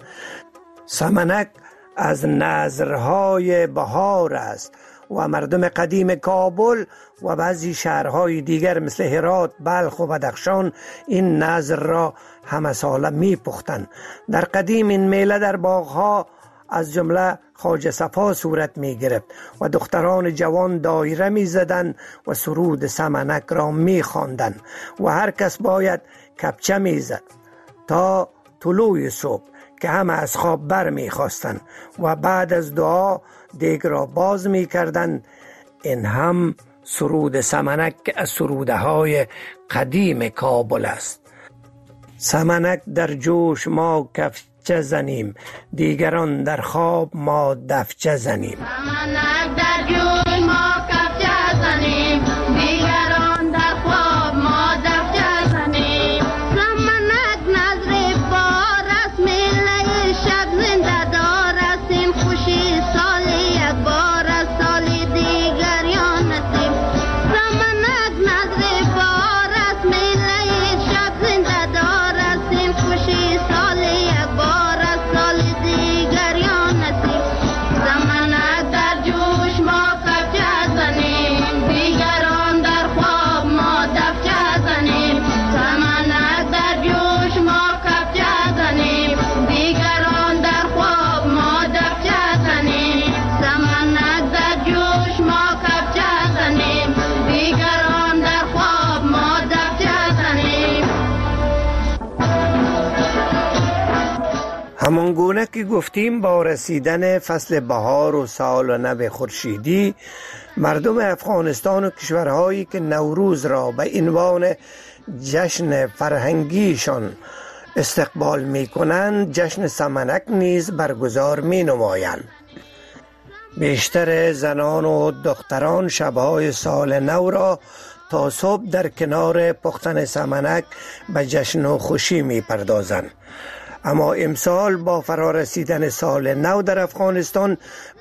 سمنک از نذرهای بهار است و مردم قدیم کابل و بعضی شهرهای دیگر مثل هرات، بلخ و بدخشان این نذر را همه ساله می پختند. در قدیم این میله در باغها از جمله خواجه صفا صورت می گرفت و دختران جوان دایره می زدند و سرود سمنک را می خواندند و هر کس باید کپچه می زد تا طلوع صبح که همه از خواب بر می خواستند و بعد از دعا دیگ را باز می کردند. این هم سرود سمنک که از سروده های قدیم کابل است. سمنک در جوش ما کفچه زنیم، دیگران در خواب ما دفچه زنیم. سمنک در جوش ما کفچه زنیم، دیگران در خواب ما دفچه زنیم. سمنک نظر بار است، میله شب زنده دار است. این خوشی سال یک بار است، سال دیگر یا نسیم. سمنک نظر بار است، میله شب زنده دار است. این خوشی سال یک بار است، سال دیگر یا نسیم. سمنک در جوش ما کفچه زنیم، دیگران در خواب ما دفچه زنیم. سمنک در جوش ما کفچه زنیم، دیگران در خواب ما دفچه زنیم. سمنک در جوش ما کفچه زنیم، دیگران در خواب ما دفچه زنیم. همان گونه که گفتیم با رسیدن فصل بهار و سال نو خورشیدی مردم افغانستان و کشورهایی که نوروز را به عنوان جشن فرهنگیشان استقبال می کنند جشن سمنک نیز برگزار می نمایند. بیشتر زنان و دختران شبهای سال نو را تا صبح در کنار پختن سمنک به جشن و خوشی می پردازند. اما امسال با فرارسیدن سال نو در افغانستان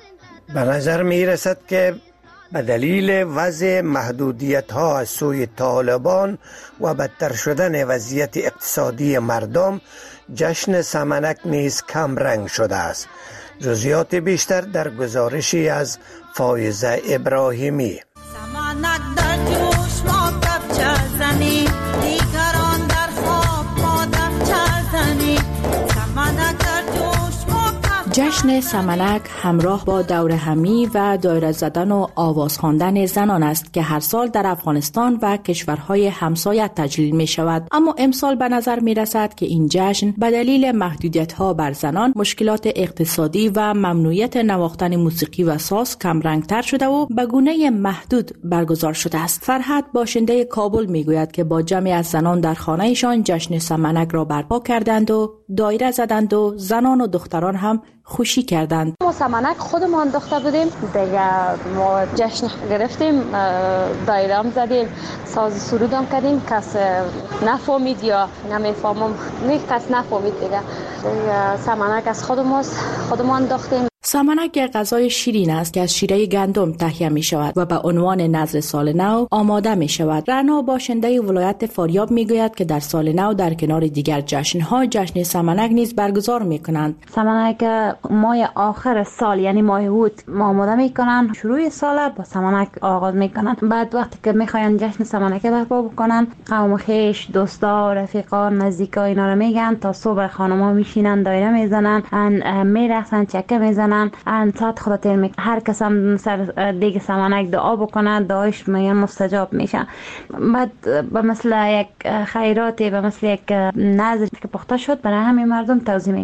به نظر می رسد که به دلیل وضع محدودیت ها از سوی طالبان و بدتر شدن وضعیت اقتصادی مردم جشن سمنک نیز کم رنگ شده است. جزئیات بیشتر در گزارشی از فایزه ابراهیمی. سمنک در جوش ما کفچه زنیم، دیگران در خواب ما دفچه زنیم. سمنک در جوش ما جشن سمنک همراه با دور همی و دایره زدن و آواز خواندن زنان است که هر سال در افغانستان و کشورهای همسایه تجلیل می شود. اما امسال به نظر می رسد که این جشن به دلیل محدودیت ها بر زنان، مشکلات اقتصادی و ممنوعیت نواختن موسیقی و ساز کم رنگ تر شده و به گونه محدود برگزار شده است. فرهاد باشنده کابل می گوید که با جمعی از زنان در خانهشان جشن سمنک را برپا کردند و دایره زدند و زنان و دختران هم خوشی کردند. ما سمنک خودمان انداخته بودیم دیگه، ما جشن گرفتیم، دایره هم زدیم، ساز سرود هم کردیم. کس نفهمید یا نمیفهمم، نه کس نفهمید دیگه. دیگه سمنک از خودماست، خودمان انداختیم. سمنک یک غذای شیرین است که از شیره گندم تهیه می شود و به عنوان نذر سال نو آماده می شود. رنا باشنده ولایت فاریاب می گوید که در سال نو در کنار دیگر جشن‌ها جشن سمنک نیز برگزار می کنند. سمنک ماه آخر سال یعنی ماه اوت آماده می کنند، شروع سال با سمنک آغاز می کنند. بعد وقتی که می خواهند جشن سمنک برپا بکنند، قوم خویش، دوستا، رفیقا، نزدیکا اینا رو میگن تا صبح خانم‌ها میشینن دایره میزنن، ان میرقصن، چکه میزنن، ان ساعت خدا تیر میکنن. هر کس هم سر دیگ سمنک دعا بکنه، دعایش میگن مستجاب میشه. بعد به مثل یک خیراتی، به مثل یک نذری که پخته شد برای همه مردم توزیع میکنن.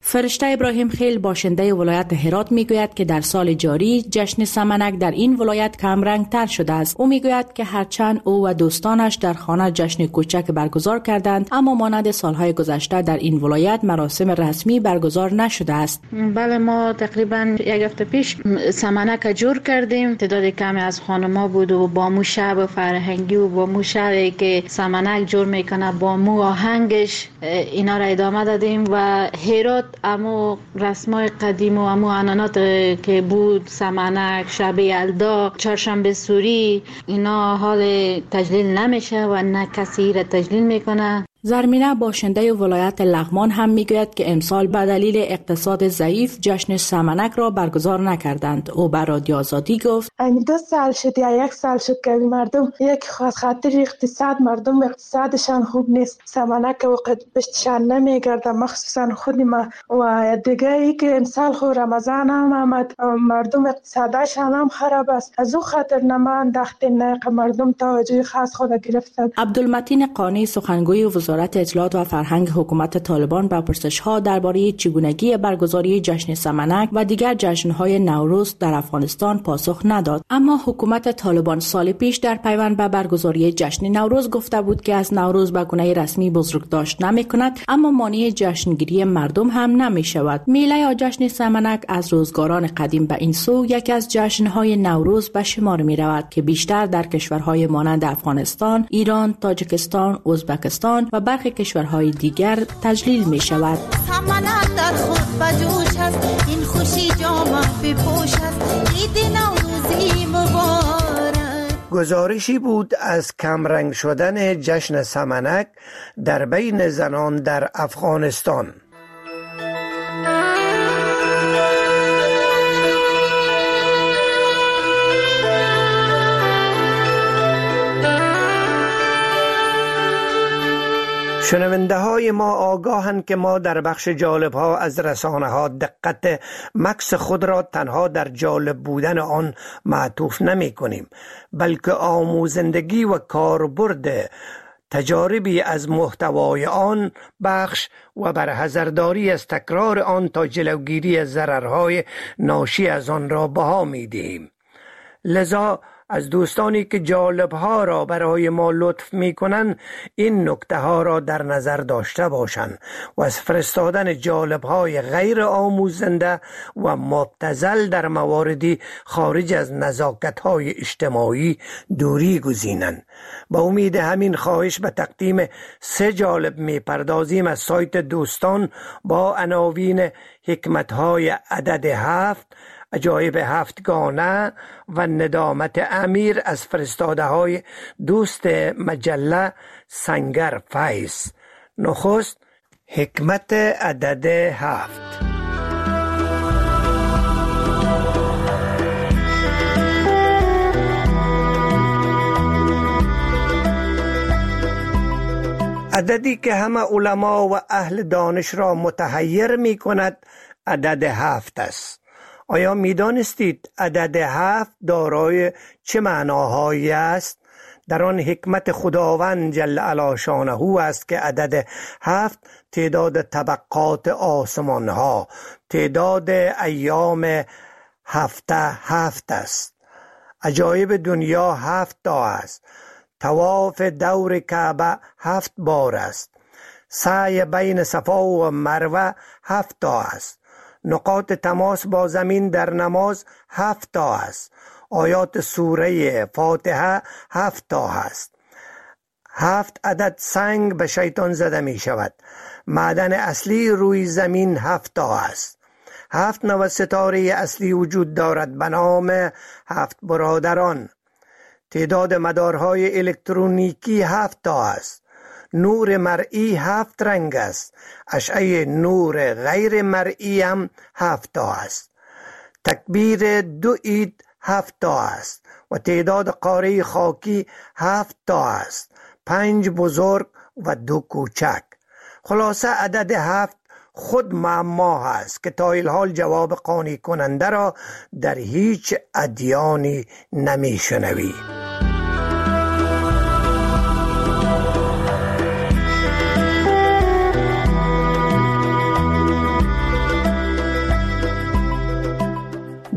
فرشته ابراهیم خیل باشنده ولایت هرات میگوید که در سال جاری جشن سمنک در این ولایت کم رنگ تر شده است. او میگوید که هرچند او و دوستانش در خانه جشن کوچک برگزار کردند، اما مانند سالهای گذشته در این ولایت مراسم رسمی برگزار نشده است. بله، ما تقریبا یک هفته پیش سمنک جور کردیم. تعداد کمی از خانم‌ها بود و با مو شب فرهنگی و با مو شبی که سمنک جور میکنه با مو آهنگش اینا را ادامه دادیم و هرات اما رسمای قدیم و اما عنعنات که بود، سمنک، شب یلدا، چهارشنبه سوری، اینا حال تجلیل نمیشه و نه کسی را تجلیل میکنه. زرمینه باشنده ولایت لغمان هم میگوید که امسال به دلیل اقتصاد ضعیف جشن سمنک را برگزار نکردند. او بر رادیو آزادی گفت این دو سال شد یا یک سال شد که مردم یک خاطر اقتصاد مردم اقتصادشان خوب نیست، سمنک وقت بشتشان نمیگرده، مخصوصا خود ما. و دیگه ای که امسال خو رمضان هم آمد، مردم اقتصادشان هم خراب است، از او خاطر نما انداخته نه مردم توجه خاص خود گرفتند. عبدالمتین قانی سخنگوی وزارت اطلاعات و فرهنگ حکومت طالبان به پرسش‌ها درباره چگونگی برگزاری جشن سمنک و دیگر جشن‌های نوروز در افغانستان پاسخ نداد. اما حکومت طالبان سال پیش در پیوند به برگزاری جشن نوروز گفته بود که از نوروز به گونه رسمی بزرگداشت نمی‌کند، اما مانع جشنگیری مردم هم نمی‌شود. میله یا جشن سمنک از روزگاران قدیم به این سو یکی از جشن‌های نوروز به شمار می‌رود که بیشتر در کشورهای مانند افغانستان، ایران، تاجیکستان، ازبکستان و برخی کشورهای دیگر تجلیل می شود. سمنک در خود بجوش است، این خوشی جامه بپوش است، عید نوروزی مبارک. گزارشی بود از کمرنگ شدن جشن سمنک در بین زنان در افغانستان. شنونده های ما آگاهند که ما در بخش جالب ها از رسانه ها دقت مکس خود را تنها در جالب بودن آن معطوف نمی کنیم، بلکه آموزندگی و کاربرد تجاربی از محتوای آن بخش و برحذرداری از تکرار آن تا جلوگیری از ضررهای ناشی از آن را بها می دهیم. لذا از دوستانی که جالب ها را برای ما لطف می کنند این نکته ها را در نظر داشته باشند و از فرستادن جالب های غیر آموزنده و مبتذل در مواردی خارج از نزاکت های اجتماعی دوری گزینند. با امید همین خواهش به تقدیم سه جالب می پردازیم از سایت دوستان با عناوین حکمت های عدد هفت، عجایب هفتگانه و ندامت امیر از فرستاده های دوست مجله سنگر فیض. نخست حکمت عدد هفت. عددی که همه علما و اهل دانش را متحیر می کند عدد هفت است. آیا می دانستید عدد هفت دارای چه معناهایی است؟ در آن حکمت خداوند جل علی شانه است که عدد هفت تعداد طبقات آسمان ها، تعداد ایام هفته هفت است. عجایب دنیا هفت تا است. طواف دور کعبه هفت بار است. سعی بین صفا و مروه هفت تا است. نقاط تماس با زمین در نماز هفت تا است. آیات سوره فاتحه هفت تا است. هفت عدد سنگ به شیطان زده می شود. معدن اصلی روی زمین هفت تا است. هفت نوع ستاره اصلی وجود دارد به نام هفت برادران. تعداد مدارهای الکترونیکی هفت تا است. نور مرئی هفت رنگ است. اشعه نور غیر مرئی هم هفت تا است. تکبیر دو عید هفت تا است و تعداد قاره خاکی هفت تا است. پنج بزرگ و دو کوچک. خلاصه عدد هفت خود معما است که تا الحال جواب قانع کننده را در هیچ ادیانی نمی شنوی.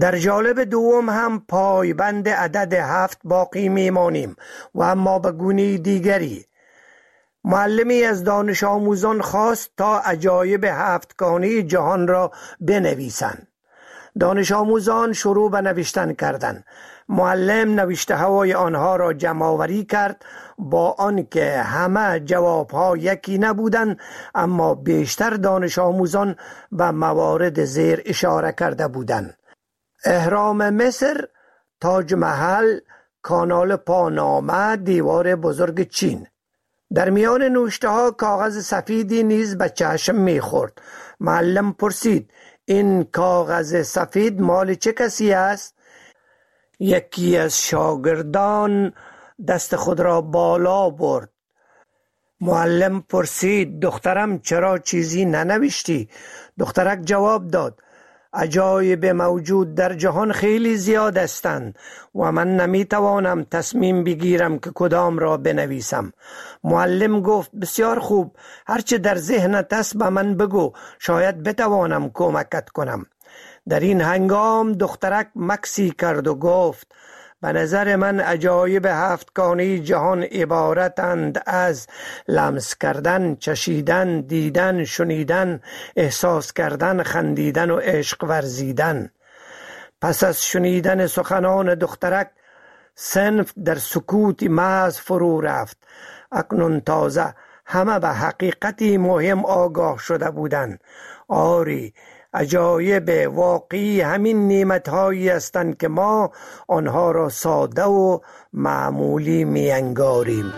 در جالب دوم هم پایبند عدد هفت باقی میمانیم و اما به گونه دیگری. معلمی از دانش آموزان خواست تا عجایب هفتگانه جهان را بنویسند. دانش آموزان شروع به نوشتن کردند. معلم نوشته های آنها را جمع آوری کرد، با آنکه همه جواب ها یکی نبودند، اما بیشتر دانش آموزان به موارد زیر اشاره کرده بودند: اهرام مصر، تاج محل، کانال پانامه، دیوار بزرگ چین. در میان نوشته ها کاغذ سفیدی نیز به چشم میخورد. معلم پرسید: این کاغذ سفید مال چه کسی است؟ یکی از شاگردان دست خود را بالا برد. معلم پرسید: دخترم چرا چیزی ننوشتی؟ دخترک جواب داد: عجایب موجود در جهان خیلی زیاد هستند و من نمیتوانم تصمیم بگیرم که کدام را بنویسم. معلم گفت: بسیار خوب، هرچه در ذهنت است به من بگو، شاید بتوانم کمکت کنم. در این هنگام دخترک مکسی کرد و گفت: به نظر من عجایب هفتگانه جهان عبارتند از لمس کردن، چشیدن، دیدن، شنیدن، احساس کردن، خندیدن و عشق ورزیدن. پس از شنیدن سخنان دخترک صنف در سکوتی محض فرو رفت. اکنون تازه همه به حقیقتی مهم آگاه شده بودند. آری، عجایب واقعی همین نعمت‌هایی هستند که ما آنها را ساده و معمولی می‌انگاریم.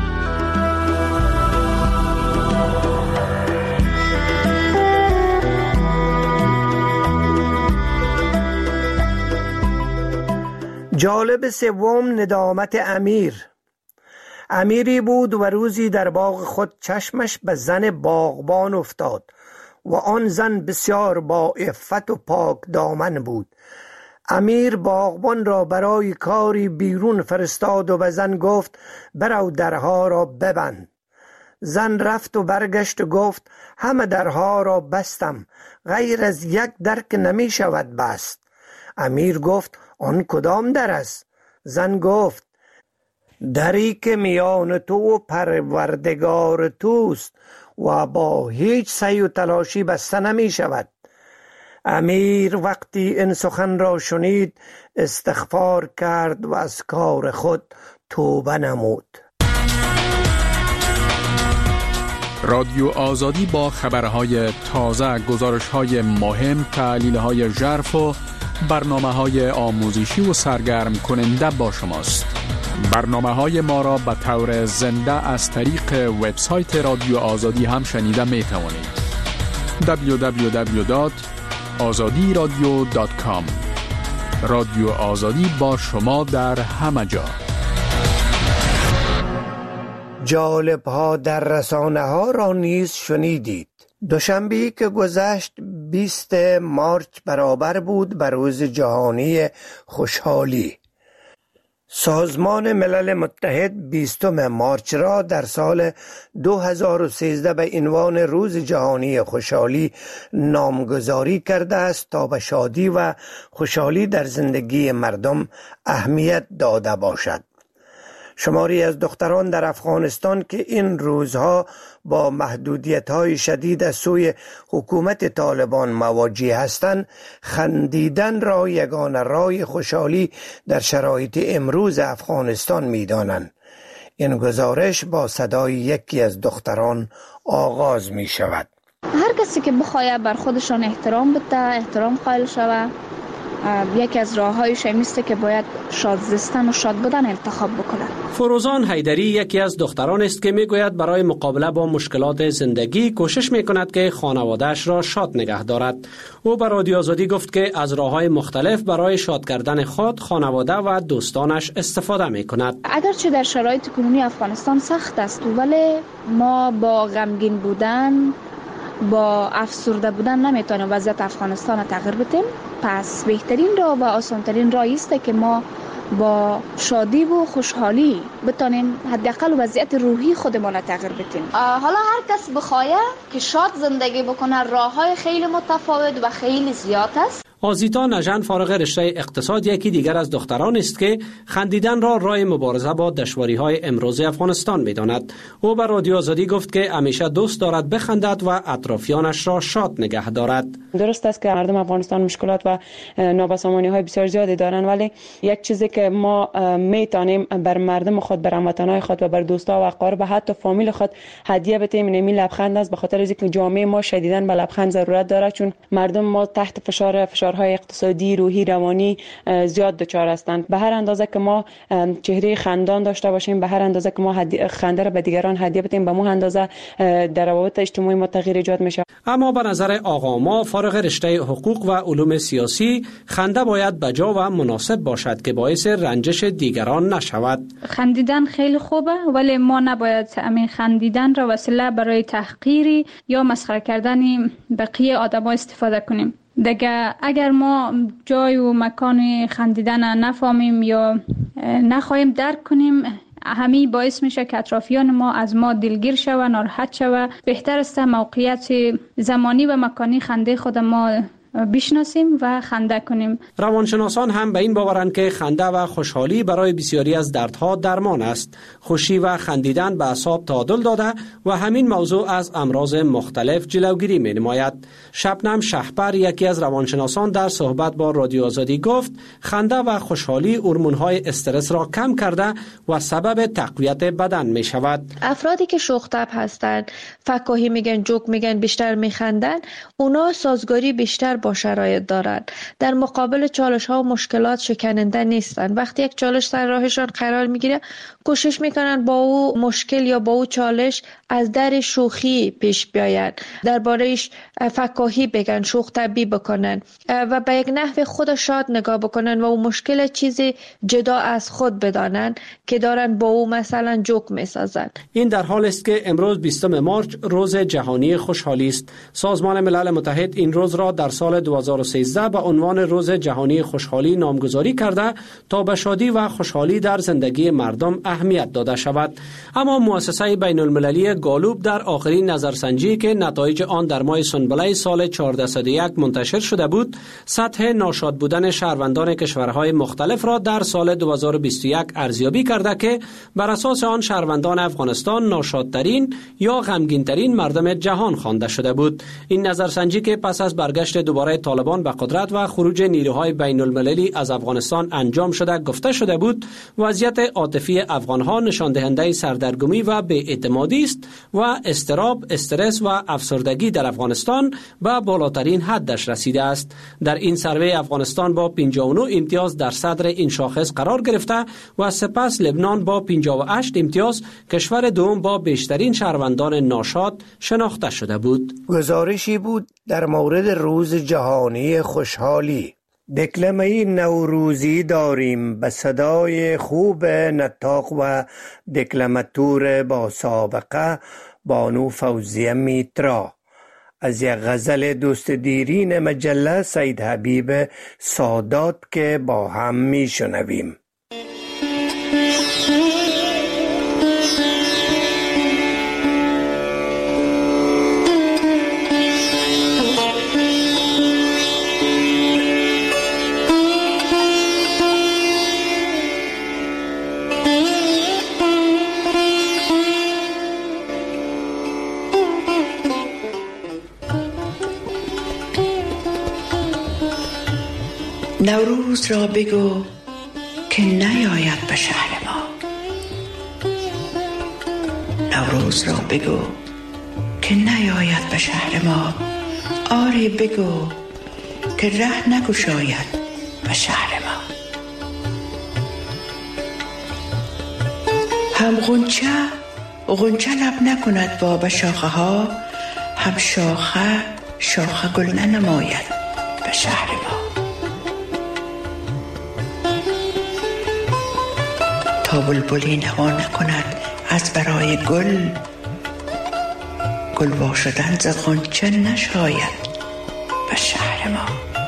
جالب سوم، ندامت امیر. امیری بود و روزی در باغ خود چشمش به زن باغبان افتاد و آن زن بسیار با عفت و پاک دامن بود. امیر باغبان را برای کاری بیرون فرستاد و به زن گفت: برو درها را ببند. زن رفت و برگشت و گفت: همه درها را بستم، غیر از یک در که نمی شود بست. امیر گفت: آن کدام در است؟ زن گفت: دری که میان تو و پروردگار توست و با هیچ سعی و تلاشی بسته نمی شود. امیر وقتی این سخن را شنید استغفار کرد و از کار خود توبه نمود. رادیو آزادی با خبرهای تازه، گزارش‌های مهم، تحلیل‌های ژرف و برنامه‌های آموزشی و سرگرم کننده با شماست. برنامه‌های ما را به طور زنده از طریق وبسایت رادیو آزادی هم شنیده می توانید. دبلیو دبلیو دبلیو دات آزادی رادیو دات کام. رادیو آزادی با شما در همه جا. جالب ها در رسانه ها را نیز شنیدید. دوشنبه که گذشت بیست مارچ برابر بود به روز جهانی خوشحالی. سازمان ملل متحد بیستم مارچ را در سال دو هزار و سیزده به عنوان روز جهانی خوشحالی نامگذاری کرده است تا به شادی و خوشحالی در زندگی مردم اهمیت داده باشد. شماری از دختران در افغانستان که این روزها با محدودیت‌های شدید از سوی حکومت طالبان مواجه هستند، خندیدن را یگانه راه خوشحالی در شرایط امروز افغانستان می‌دانند. این گزارش با صدای یکی از دختران آغاز می شود. هر کسی که بخواهد بر خودشان احترام بده، احترام قائل شود، یکی از راه‌هایش این است که باید شاد زیستن و شاد بودن انتخاب بکنه. فروزان حیدری یکی از دختران است که میگوید برای مقابله با مشکلات زندگی کوشش میکند که خانواده‌اش را شاد نگه دارد. او به رادیو آزادی گفت که از راه‌های مختلف برای شاد کردن خود، خانواده و دوستانش استفاده میکند. اگرچه در شرایط کنونی افغانستان سخت است، ولی ما با غمگین بودن، با افسرده بودن نمیتونیم وضعیت افغانستان را تغییر بدیم. پس بهترین راه و آسانترین راه است که ما با شادی و خوشحالی بتونیم حداقل وضعیت روحی خودمان را تغییر بدیم. حالا هر کس بخواد که شاد زندگی بکنه، راه‌های خیلی متفاوت و خیلی زیاد است. آزیتا نژن فارغ رشته اقتصاد یکی دیگر از دختران است که خندیدن را راه مبارزه با دشواری‌های امروز افغانستان می‌داند. او به رادیو آزادی گفت که همیشه دوست دارد بخندد و اطرافیانش را شاد نگه دارد. درست است که مردم افغانستان مشکلات و نابسامانی‌های بسیار زیادی دارند، ولی یک چیزی که ما میتونیم بر مردم خود، بر هموطنان خود و بر دوستا و اقارب و حتی فامیل خود هدیه بدیم، این لبخند است. به خاطر اینکه جامعه ما شدیداً به لبخند ضرورت داره، چون مردم ما تحت فشار فشارهای اقتصادی، روحی، روانی زیاد دچار هستند. به هر اندازه که ما چهره خندان داشته باشیم، به هر اندازه که ما خنده را به دیگران هدیه بدیم، به مو اندازه در روابط اجتماعی ما تغییر ایجاد میشه. اما به نظر آقا ما فارغ رشته حقوق و علوم سیاسی، خنده باید بجا و مناسب باشد که باعث رنجش دیگران نشود. خندیدن خیلی خوبه، ولی ما نباید همین خندیدن را وسیله برای تحقیری یا مسخره کردن بقیه آدما استفاده کنیم. دیگه اگر ما جای و مکان خندیدن نفهمیم یا نخواهیم درک کنیم، همین باعث میشه که اطرافیان ما از ما دلگیر شوه، ناراحت شوه. بهتر است موقعیت زمانی و مکانی خنده خود ما بشناسیم و خنده کنیم. روانشناسان هم به این باورند که خنده و خوشحالی برای بسیاری از دردها درمان است. خوشی و خندیدن به اعصاب تعادل داده و همین موضوع از امراض مختلف جلوگیری می نماید. شبنم شهپر، یکی از روانشناسان، در صحبت با رادیو آزادی گفت خنده و خوشحالی هورمون‌های استرس را کم کرده و سبب تقویت بدن می شود. افرادی که شوخ طبع هستند، فکاهی میگن، جوک میگن، بیشتر میخندن، اونا سازگاری بیشتر با شرایط دارند. در مقابل چالش ها و مشکلات شکننده نیستند. وقتی یک چالش سر راهشان قرار میگیره، کوشش میکنن با او مشکل یا با او چالش از در شوخی پیش بیاین، درباره‌اش فکاهی بگن، شوخ طبعی بکنن و به یک نحو خود شاد نگاه بکنن و او مشکل چیزی جدا از خود بدانن که دارن با او مثلا جوک میسازن. این در حال است که امروز بیستم مارچ روز جهانی خوشحالی است. سازمان ملل متحد این روز را در سال دو هزار و سیزده به عنوان روز جهانی خوشحالی نامگذاری کرده تا به شادی و خوشحالی در زندگی مردم اهمیت داده شود. اما مؤسسه بین المللی گالوب در آخرین نظرسنجی که نتایج آن در ماه سنبله سال چهارصد و یک منتشر شده بود، سطح ناشاد بودن شهروندان کشورهای مختلف را در سال دو هزار و بیست و یک ارزیابی کرده که بر اساس آن شهروندان افغانستان ناشادترین یا غمگینترین مردم جهان خوانده شده بود. این نظرسنجی که پس از برگشت دوباره طالبان به قدرت و خروج نیروهای بین المللی از افغانستان انجام شده گفته شده بود، وضعیت عاطفی افغانها نشان دهنده سردرگمی و بی‌اعتمادی است و اضطراب، استرس و افسردگی در افغانستان به بالاترین حدش رسیده است. در این سروی افغانستان با پنجاه و نه امتیاز در صدر این شاخص قرار گرفته و سپس لبنان با پنجاه و هشت امتیاز کشور دوم با بیشترین شهروندان ناشاد شناخته شده بود. گزارشی بود در مورد روز جهانی خوشحالی. دکلمه نوروزی داریم به صدای خوب نطاق و دکلماتور با سابقه بانو فوزیه میترا از یک غزل دوست دیرین مجله سید حبیب سادات که با هم میشنویم. نوروز را بگو که نیاید به شهر ما، نوروز را بگو که نیاید به شهر ما، آری بگو که ره نگشاید به شهر ما. هم غنچه غنچه لب نکند با به شاخه ها، هم شاخه شاخه گل ننماید به شهر ما. تا بلبلی نوا نکند از برای گل، گل وا شدن ز غنچه نشاید به شهر ما.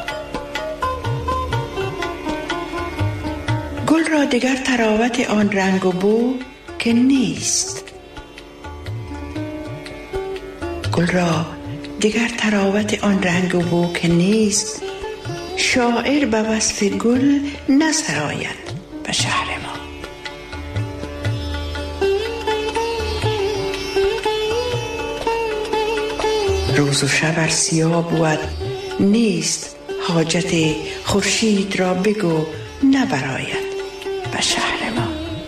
گل را دیگر تراوت آن رنگ و بو که نیست، گل را دیگر تراوت آن رنگ و بو که نیست، شاعر به وصف گل نسراید به شهر ما. روز و شب ار سیاه بود نیست حاجت خورشید را بگو نبراید به شهر ما.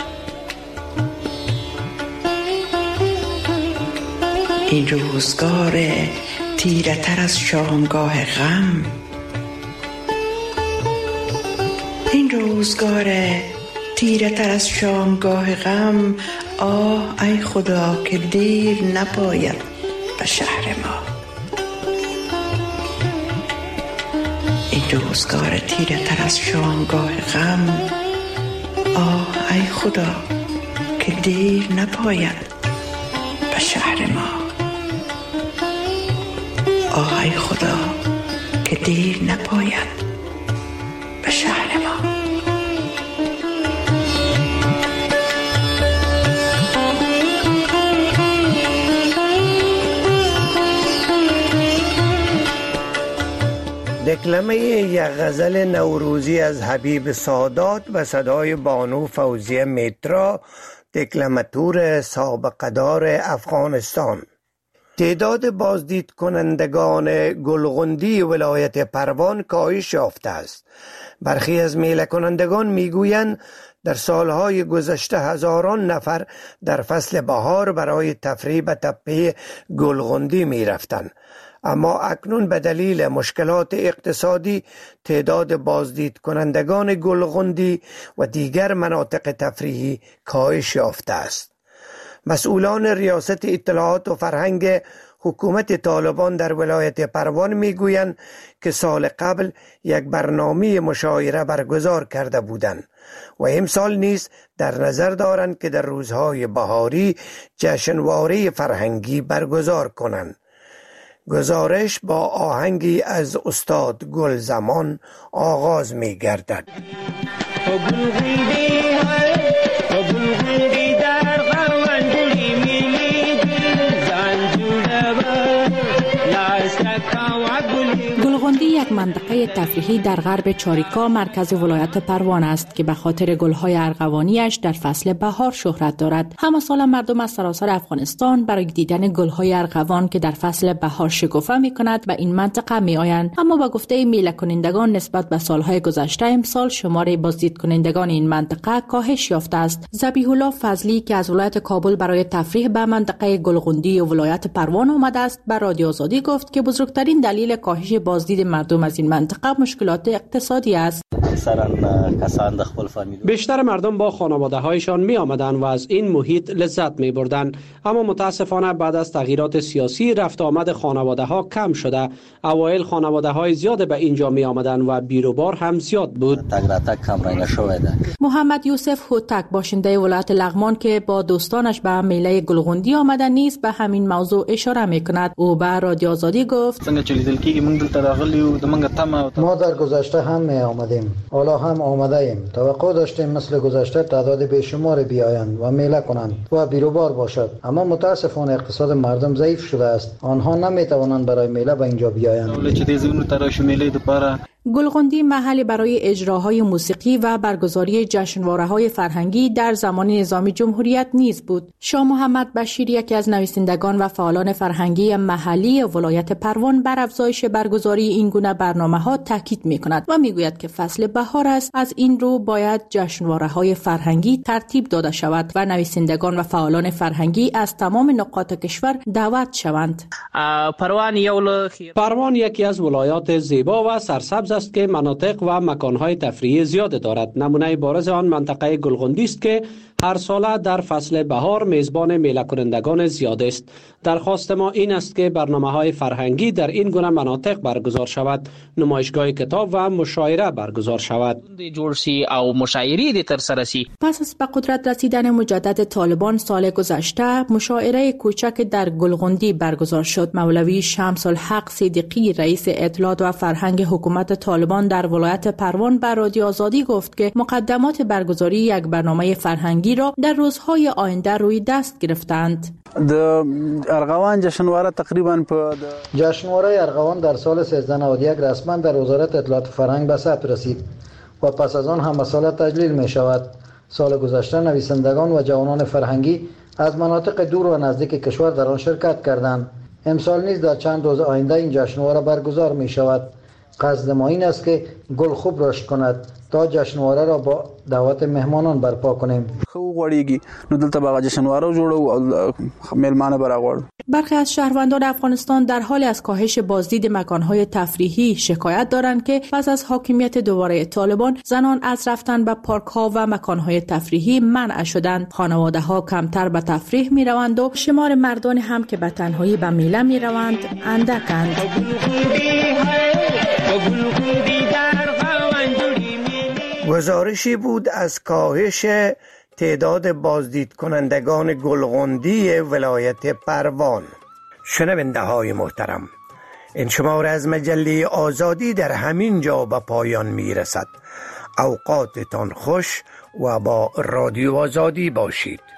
این روزگار تیره تر از شامگاه غم، این روزگار تیره تر از شامگاه غم، آه ای خدا که دیر نپاید به شهر ما. این روزگار تیره تر از شامگاه غم، آه ای خدا که دیر نپاید به شهر ما. آه ای خدا که دیر نپاید به شهر ما. دکلمه یک غزل نوروزی از حبیب سادات و صدای بانو فوزیه میترا، دکلماتور سابقه دار افغانستان. تعداد بازدید کنندگان گلغندی ولایت پروان کاهش یافته است. برخی از میله کنندگان میگویند در سالهای گذشته هزاران نفر در فصل بهار برای تفریح به تپه گلغندی میرفتند، اما اکنون به دلیل مشکلات اقتصادی تعداد بازدید کنندگان گلغندی و دیگر مناطق تفریحی کاهش یافته است. مسئولان ریاست اطلاعات و فرهنگ حکومت طالبان در ولایت پروان میگویند که سال قبل یک برنامه مشاعره برگزار کرده بودند و امسال نیز در نظر دارند که در روزهای بهاری جشنواره فرهنگی برگزار کنند. گزارش با آهنگی از استاد گلزمان آغاز می گردد. گلغندی یک منطقه تفریحی در غرب چاریکا مرکز ولایت پروان است که به خاطر گلهای ارغوانیش در فصل بهار شهرت دارد. همه سال مردم از سراسر افغانستان برای دیدن گلهای ارغوان که در فصل بهار شکوفه می‌کند به این منطقه می‌آیند، اما با گفته میله کنندگان نسبت به سالهای گذشته امسال شمار بازدید کنندگان این منطقه کاهش یافته است. ذبیح الله فضلی که از ولایت کابل برای تفریح به منطقه گلغندی ولایت پروان آمده است به رادیو آزادی گفت که بزرگترین دلیل کاهش بازدید مردم از این منطقه مشکلات اقتصادی است. بیشتر مردم با خانواده هایشان می آمدن و از این محیط لذت می بردن، اما متاسفانه بعد از تغییرات سیاسی رفت آمد خانواده ها کم شده. اوایل خانواده های زیاد به اینجا می آمدن و بیروبار هم زیاد بود. محمد یوسف هوتک باشنده ولایت لغمان که با دوستانش به میله گلغندی آمدن نیز به همین موضوع اشاره می کند. او به رادیو آزادی گفت ما در گذشته هم می آمدیم، حالا هم آمده ایم. توقع داشتیم مثل گذشته تعداد بیشمار بیایند و میله کنند و بیروبار باشد، اما متاسفانه اقتصاد مردم ضعیف شده است. آنها نمی توانند برای میله به اینجا بیایند. گلغندی محلی برای اجراهای موسیقی و برگزاری جشنواره‌های فرهنگی در زمان نظام جمهوریت نیز بود. شاه محمد بشیر یکی از نویسندگان و فعالان فرهنگی محلی ولایت پروان بر افزایش برگزاری این گونه برنامه‌ها تاکید می‌کند و می‌گوید که فصل بهار است، از این رو باید جشنواره‌های فرهنگی ترتیب داده شود و نویسندگان و فعالان فرهنگی از تمام نقاط کشور دعوت شوند. پروان یکی از ولایات زیبا و سرسبز است که مناطق و مکانهای تفریحی زیاد دارد. نمونه بارز آن منطقه گلغندی است که هر ساله در فصل بهار میزبان میله کنندگان زیاد است. درخواست ما این است که برنامه‌های فرهنگی در این گونه مناطق برگزار شود، نمایشگاه کتاب و مشاعره برگزار شود. پس از به قدرت رسیدن مجدد طالبان سال گذشته مشاعره کوچک در گلغندی برگزار شد. مولوی شمس الحق صدیقی رئیس اطلاعات و فرهنگ حکومت طالبان در ولایت پروان بر رادیو آزادی گفت که مقدمات برگزاری یک برنامه فرهنگی فرهنگی را در روزهای آینده روی دست گرفتند. د ارغوان جشنواره تقریبا په جشنواره ارغوان در سال سیزده نود و یک رسما در وزارت اطلاعات فرهنگ به ثبت رسید و پس از آن هم به سال تجلیل می شود. سال گذشته نویسندگان و جوانان فرهنگی از مناطق دور و نزدیک کشور در آن شرکت کردند. امسال نیز در چند روز آینده این جشنواره برگزار می شود. قصد ما این است که گل خوب رشد کند تا جشنواره را با دعوت مهمانان برپا کنیم. خو غړیږي نو دلته به جشنواره جوړو او مهمانه برآورد. برخی از شهروندان افغانستان در حال از کاهش بازدید مکانهای تفریحی شکایت دارند که پس از حاکمیت دوباره طالبان زنان از رفتن به پارک‌ها و مکانهای تفریحی منع شدند. خانواده‌ها کمتر به تفریح می‌روند و شمار مردان هم که به تنهایی به میله می‌روند اندکند. گزارشی بود از کاهش تعداد بازدید کنندگان گلغندی ولایت پروان. شنونده های محترم، این شماره از مجله آزادی در همین جا به پایان می رسد. اوقاتتان خوش و با رادیو آزادی باشید.